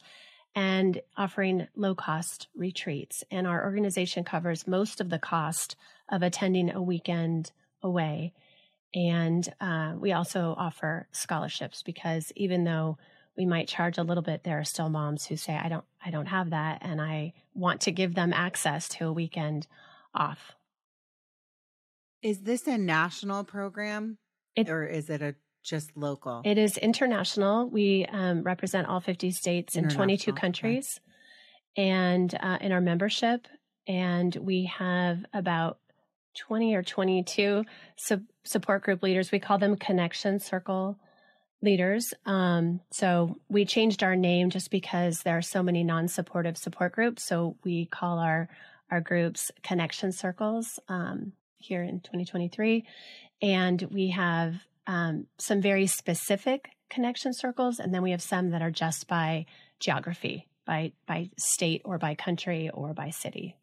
and offering low-cost retreats. And our organization covers most of the cost of attending a weekend away. And uh, we also offer scholarships, because even though we might charge a little bit, there are still moms who say, I don't, I don't have that, and I want to give them access to a weekend off. Is this a national program It, or is it a just local? It is international. We um, represent all fifty states and twenty-two countries, okay. and uh, in our membership, and we have about twenty or twenty-two su- support group leaders. We call them Connection Circle leaders. Um, so we changed our name just because there are so many non-supportive support groups. So we call our, our groups Connection Circles um, here in twenty twenty-three. And we have um, some very specific connection circles. And then we have some that are just by geography, by, by state or by country or by city.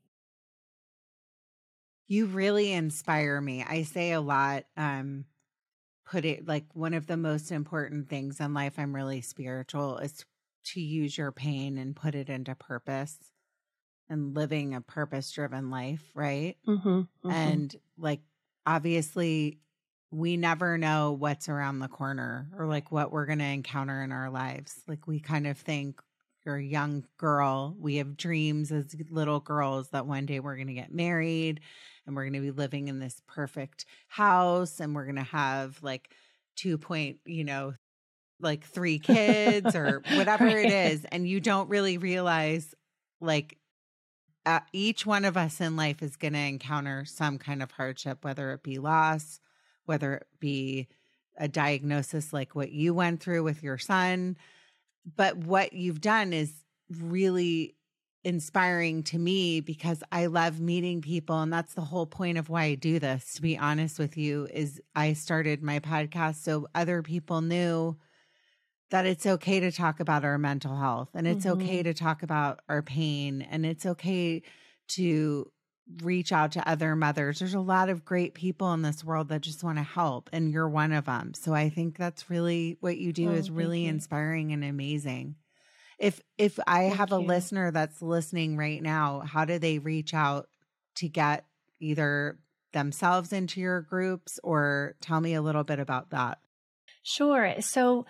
You really inspire me. I say a lot, um, put it like one of the most important things in life, I'm really spiritual, is to use your pain and put it into purpose and living a purpose-driven life, right? Mm-hmm, mm-hmm. And like, obviously, we never know what's around the corner or like what we're going to encounter in our lives. Like we kind of think, you're a young girl, we have dreams as little girls that one day we're going to get married and we're going to be living in this perfect house and we're going to have like two point, you know, like three kids or whatever right. it is. And you don't really realize like uh, each one of us in life is going to encounter some kind of hardship, whether it be loss, whether it be a diagnosis like what you went through with your son. But what you've done is really inspiring to me because I love meeting people. And that's the whole point of why I do this, to be honest with you, is I started my podcast so other people knew that it's okay to talk about our mental health and it's mm-hmm. okay to talk about our pain and it's okay to reach out to other mothers. There's a lot of great people in this world that just want to help, and you're one of them. So I think that's really what you do oh, is really you. inspiring and amazing. If if I thank have a you. listener that's listening right now, how do they reach out to get either themselves into your groups, or tell me a little bit about that? Sure. So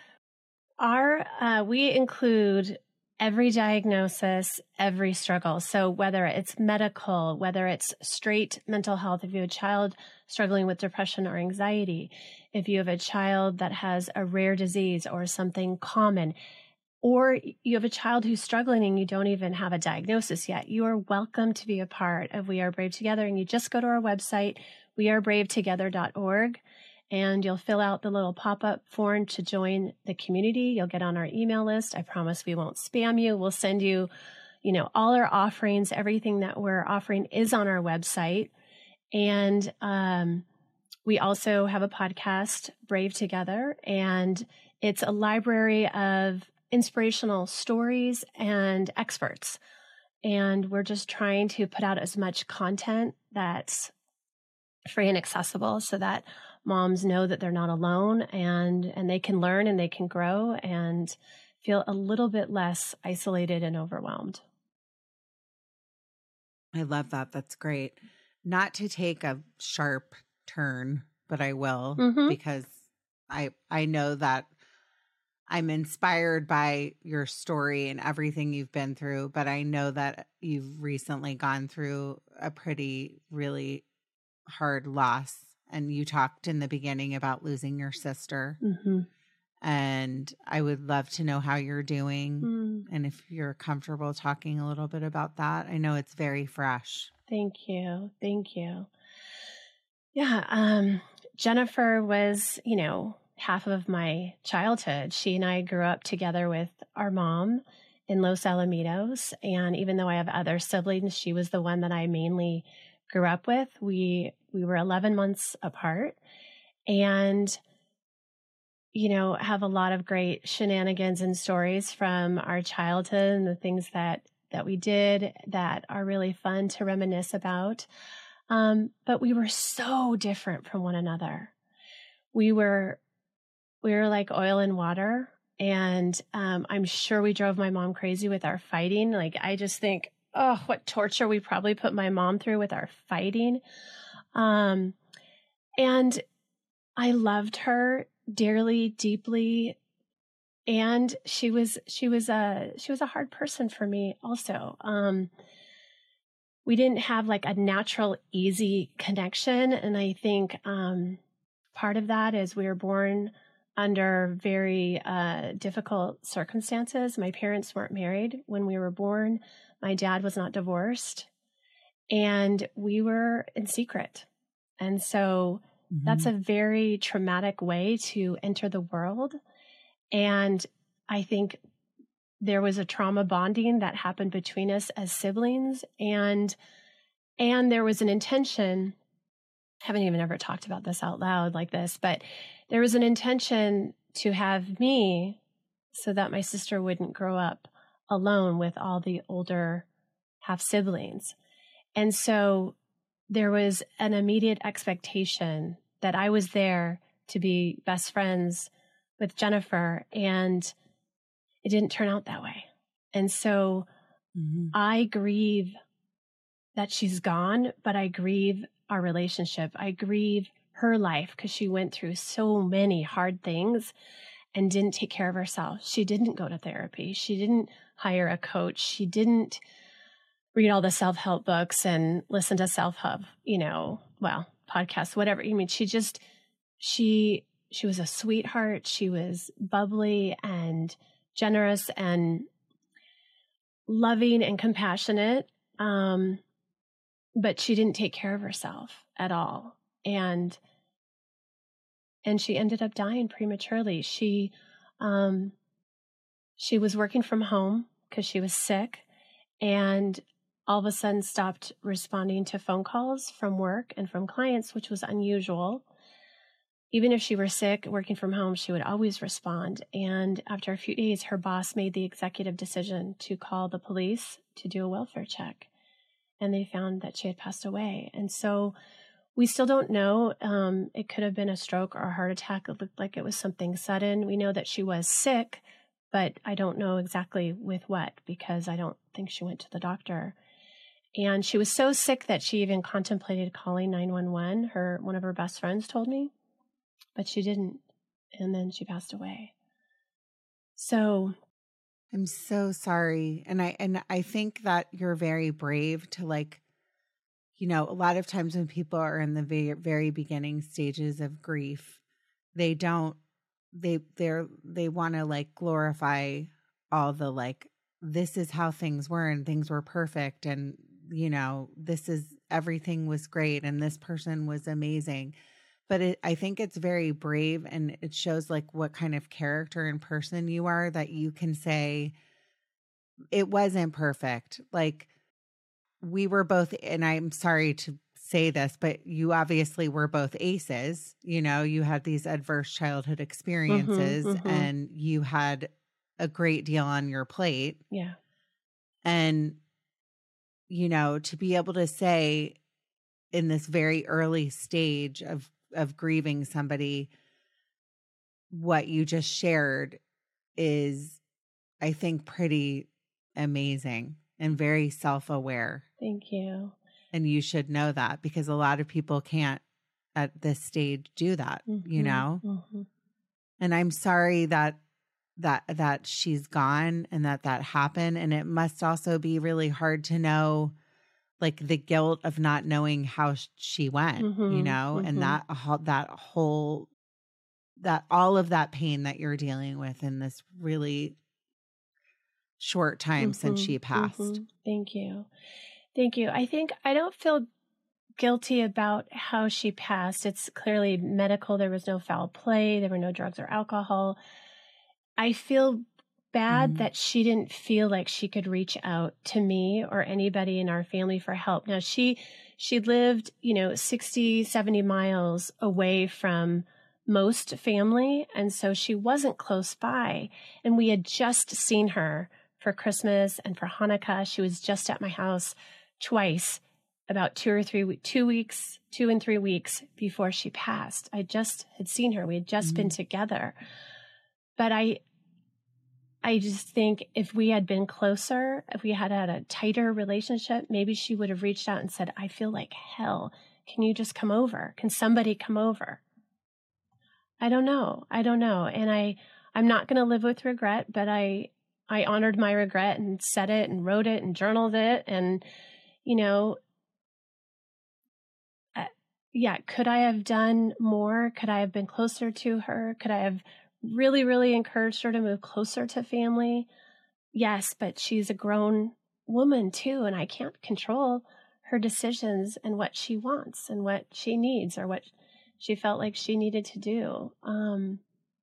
our uh, we include every diagnosis, every struggle. So whether it's medical, whether it's straight mental health, if you have a child struggling with depression or anxiety, if you have a child that has a rare disease or something common, or you have a child who's struggling and you don't even have a diagnosis yet, you are welcome to be a part of We Are Brave Together. And you just go to our website, we are brave together dot org. And you'll fill out the little pop-up form to join the community. You'll get on our email list. I promise we won't spam you. We'll send you, you know, all our offerings. Everything that we're offering is on our website. And um, we also have a podcast, Brave Together, and it's a library of inspirational stories and experts. And we're just trying to put out as much content that's free and accessible so that moms know that they're not alone and, and they can learn and they can grow and feel a little bit less isolated and overwhelmed. I love that. That's great. Not to take a sharp turn, but I will mm-hmm. because I I know that I'm inspired by your story and everything you've been through, but I know that you've recently gone through a pretty, really hard loss. And you talked in the beginning about losing your sister. Mm-hmm. And I would love to know how you're doing mm. and if you're comfortable talking a little bit about that. I know it's very fresh. Thank you. Thank you. Yeah. Um, Jennifer was, you know, half of my childhood. She and I grew up together with our mom in Los Alamitos. And even though I have other siblings, she was the one that I mainly grew up with. We we were eleven months apart and, you know, have a lot of great shenanigans and stories from our childhood and the things that, that we did that are really fun to reminisce about. Um, but we were so different from one another. We were, we were like oil and water. And um, I'm sure we drove my mom crazy with our fighting. Like, I just think, oh, what torture we probably put my mom through with our fighting. Um, and I loved her dearly, deeply. And she was, she was a, she was a hard person for me also. Um, we didn't have like a natural, easy connection. And I think um, part of that is we were born under very uh, difficult circumstances. My parents weren't married when we were born. My dad was not divorced, and we were in secret. And so mm-hmm. that's a very traumatic way to enter the world. And I think there was a trauma bonding that happened between us as siblings, and and there was an intention. I haven't even ever talked about this out loud like this, but there was an intention to have me so that my sister wouldn't grow up alone with all the older half siblings. And so there was an immediate expectation that I was there to be best friends with Jennifer, and it didn't turn out that way. And so mm-hmm. I grieve that she's gone, but I grieve our relationship. I grieve her life because she went through so many hard things and didn't take care of herself. She didn't go to therapy. She didn't hire a coach. She didn't read all the self-help books and listen to self-help, you know, well, podcasts, whatever. I mean, she just, she, she was a sweetheart. She was bubbly and generous and loving and compassionate. Um, but she didn't take care of herself at all. And, and she ended up dying prematurely. She, um, she was working from home because she was sick, and all of a sudden stopped responding to phone calls from work and from clients, which was unusual. Even if she were sick, working from home, she would always respond. And after a few days, her boss made the executive decision to call the police to do a welfare check. And they found that she had passed away. And so we still don't know. Um, it could have been a stroke or a heart attack. It looked like it was something sudden. We know that she was sick, but I don't know exactly with what, because I don't think she went to the doctor. And she was so sick that she even contemplated calling nine one one. Her, one of her best friends told me, but she didn't. And then she passed away. So I'm so sorry. And I, and I think that you're very brave to, like, you know, a lot of times when people are in the very, very beginning stages of grief, they don't, they, they're, they want to like glorify all the, like, this is how things were and things were perfect. And, you know, this is, everything was great and this person was amazing. But it, I think it's very brave, and it shows like what kind of character and person you are, that you can say it wasn't perfect. Like, we were both, and I'm sorry to say this, but you obviously were both aces. You know, you had these adverse childhood experiences mm-hmm, mm-hmm. and you had a great deal on your plate. Yeah. And, you know, to be able to say in this very early stage of of grieving somebody, what you just shared is, I think, pretty amazing and very self-aware. Thank you. And you should know that, because a lot of people can't at this stage do that, mm-hmm, you know? Mm-hmm. And I'm sorry that that that she's gone and that that happened. And it must also be really hard to know, like, the guilt of not knowing how she went, mm-hmm, you know, mm-hmm. and that, that whole, that all of that pain that you're dealing with in this really short time mm-hmm, since she passed. Mm-hmm. Thank you. Thank you. I think I don't feel guilty about how she passed. It's clearly medical. There was no foul play. There were no drugs or alcohol. I feel bad mm-hmm. that she didn't feel like she could reach out to me or anybody in our family for help. Now, she she lived, you know, sixty, seventy miles away from most family, and so she wasn't close by. And we had just seen her for Christmas and for Hanukkah. She was just at my house twice, about two or three, two weeks, two and three weeks before she passed. I just had seen her. We had just mm-hmm. been together. But I I just think if we had been closer, if we had had a tighter relationship, maybe she would have reached out and said, I feel like hell. Can you just come over? Can somebody come over? I don't know. I don't know. And I, I'm not going to live with regret, but I, I honored my regret and said it and wrote it and journaled it. And, you know, uh, yeah, could I have done more? Could I have been closer to her? Could I have really, really encouraged her to move closer to family? Yes, but she's a grown woman too, and I can't control her decisions and what she wants and what she needs or what she felt like she needed to do. Um,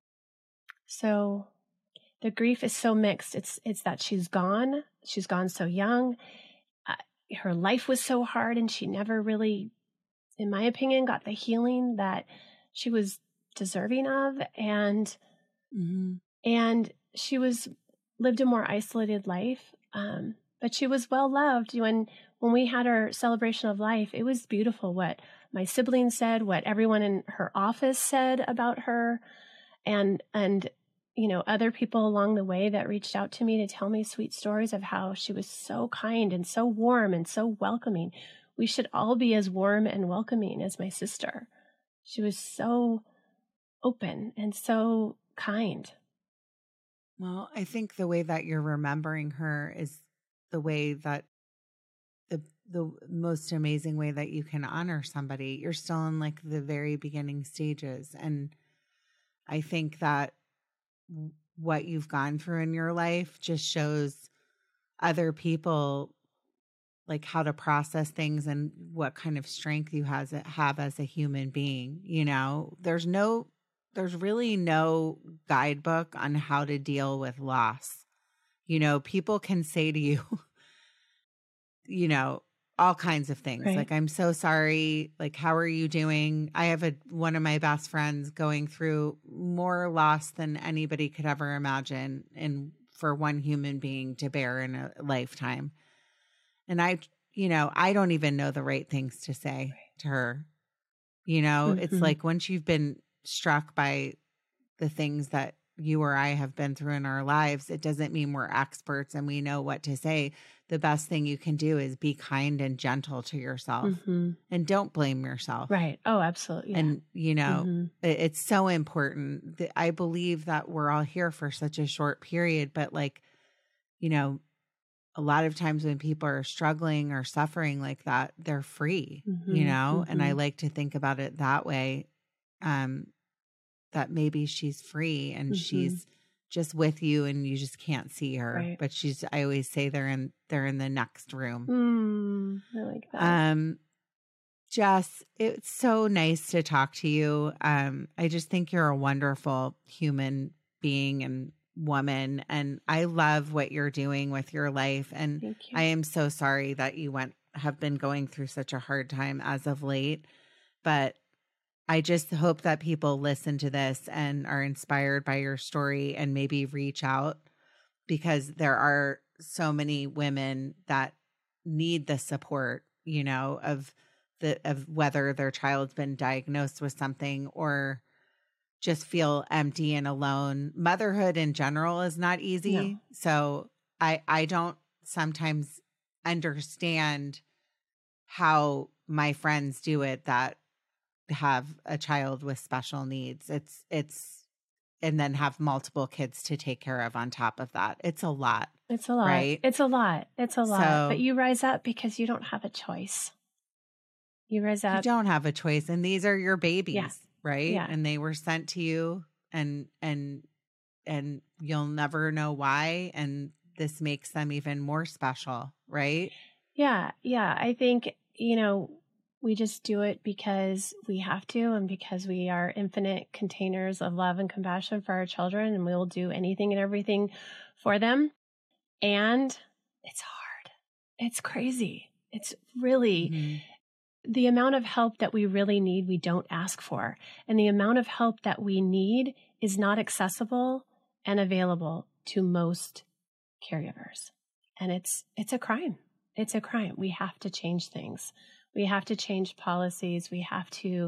so the grief is so mixed. It's it's that she's gone. She's gone so young. Uh, her life was so hard, and she never really, in my opinion, got the healing that she was deserving of. And mm-hmm. and she was lived a more isolated life. Um, but she was well loved. When when we had our celebration of life, it was beautiful what my siblings said, what everyone in her office said about her, and and you know, other people along the way that reached out to me to tell me sweet stories of how she was so kind and so warm and so welcoming. We should all be as warm and welcoming as my sister. She was so open and so kind. Well, I think the way that you're remembering her is the way that the the most amazing way that you can honor somebody. You're still in like the very beginning stages. And I think that what you've gone through in your life just shows other people like how to process things and what kind of strength you has have as a human being. You know, there's no, there's really no guidebook on how to deal with loss. You know, people can say to you, you know, all kinds of things. Right. Like, I'm so sorry. Like, how are you doing? I have a, one of my best friends going through more loss than anybody could ever imagine. And for one human being to bear in a lifetime. And I, you know, I don't even know the right things to say right. to her. You know, mm-hmm. It's like once you've been struck by the things that you or I have been through in our lives, it doesn't mean we're experts and we know what to say. The best thing you can do is be kind and gentle to yourself mm-hmm. and don't blame yourself. Right. Oh, absolutely. Yeah. And, you know, mm-hmm. it, it's so important. I believe that we're all here for such a short period, but like, you know, a lot of times when people are struggling or suffering like that, they're free, mm-hmm. you know, mm-hmm. and I like to think about it that way. Um, that maybe she's free and mm-hmm. she's just with you and you just can't see her, right. but she's, I always say they're in, they're in the next room. Mm, I like that. Um, Jess, it's so nice to talk to you. Um, I just think you're a wonderful human being and woman. And I love what you're doing with your life. And I am so sorry that you went, have been going through such a hard time as of late, but I just hope that people listen to this and are inspired by your story and maybe reach out, because there are so many women that need the support, you know, of the, of whether their child's been diagnosed with something or just feel empty and alone. Motherhood in general is not easy. No. So I, I don't sometimes understand how my friends do it that have a child with special needs. It's, it's, and then have multiple kids to take care of on top of that. It's a lot. It's a lot. Right? It's a lot. It's a lot. So, but you rise up because you don't have a choice. You rise up. You don't have a choice. And these are your babies, yeah. right? Yeah. And they were sent to you and, and, and you'll never know why. And this makes them even more special, right? Yeah. Yeah. I think, you know, we just do it because we have to and because we are infinite containers of love and compassion for our children, and we will do anything and everything for them. And it's hard. It's crazy. It's really mm-hmm. the amount of help that we really need, we don't ask for. And the amount of help that we need is not accessible and available to most caregivers. And it's it's a crime. It's a crime. We have to change things. We have to change policies. We have to,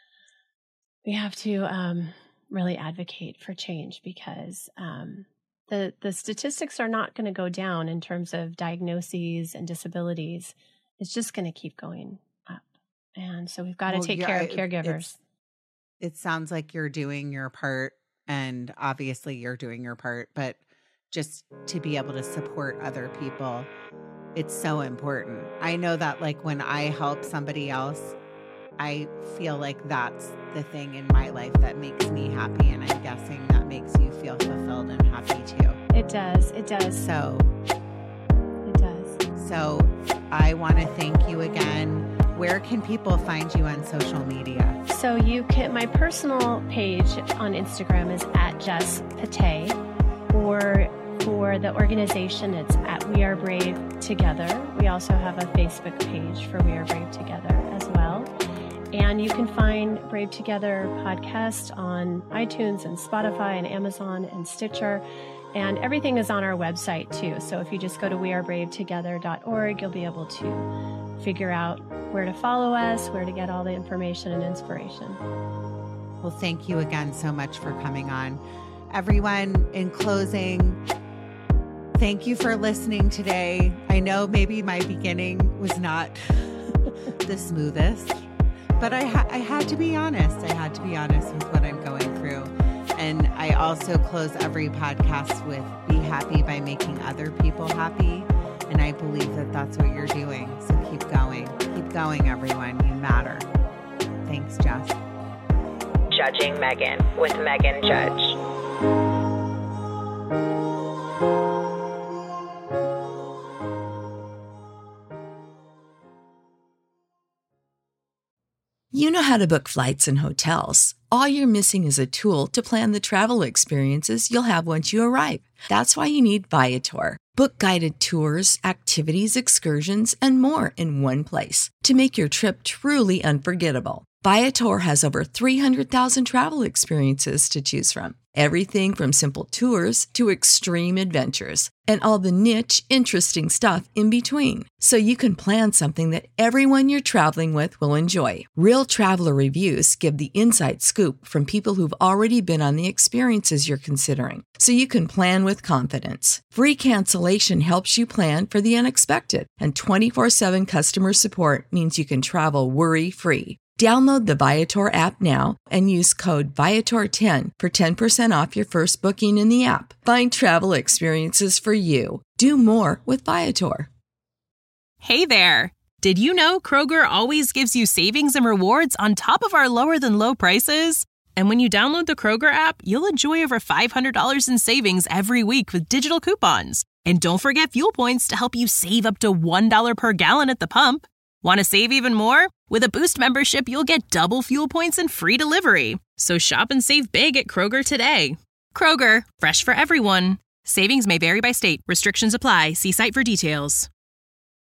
we have to um, really advocate for change, because um, the, the statistics are not going to go down in terms of diagnoses and disabilities. It's just going to keep going up. And so we've got to Well, take yeah, care of it- caregivers. It sounds like you're doing your part, and obviously you're doing your part, but just to be able to support other people, it's so important. I know that like when I help somebody else, I feel like that's the thing in my life that makes me happy, and I'm guessing that makes you feel fulfilled and happy too. It does. It does. So, It does. so I want to thank you again. Where can people find you on social media? So you can, my personal page on Instagram is at Jess Pate, or for the organization, it's at We Are Brave Together. We also have a Facebook page for We Are Brave Together as well. And you can find Brave Together podcast on iTunes and Spotify and Amazon and Stitcher. And everything is on our website too. So if you just go to we are brave together dot org, you'll be able to figure out where to follow us, where to get all the information and inspiration. Well, thank you again so much for coming on. Everyone, in closing, thank you for listening today. I know maybe my beginning was not the smoothest, but I, ha- I had to be honest. I had to be honest with what I'm going through. And I also close every podcast with be happy by making other people happy. And I believe that that's what you're doing. So keep going. Keep going, everyone. You matter. Thanks, Jess. Judging Megan with Megan Judge. You know how to book flights and hotels. All you're missing is a tool to plan the travel experiences you'll have once you arrive. That's why you need Viator. Book guided tours, activities, excursions, and more in one place to make your trip truly unforgettable. Viator has over three hundred thousand travel experiences to choose from. Everything from simple tours to extreme adventures and all the niche, interesting stuff in between. So you can plan something that everyone you're traveling with will enjoy. Real traveler reviews give the inside scoop from people who've already been on the experiences you're considering. So you can plan with confidence. Free cancellation helps you plan for the unexpected. And twenty-four seven customer support means you can travel worry-free. Download the Viator app now and use code Viator ten for ten percent off your first booking in the app. Find travel experiences for you. Do more with Viator. Hey there! Did you know Kroger always gives you savings and rewards on top of our lower than low prices? And when you download the Kroger app, you'll enjoy over five hundred dollars in savings every week with digital coupons. And don't forget fuel points to help you save up to one dollar per gallon at the pump. Want to save even more? With a Boost membership, you'll get double fuel points and free delivery. So shop and save big at Kroger today. Kroger, fresh for everyone. Savings may vary by state. Restrictions apply. See site for details.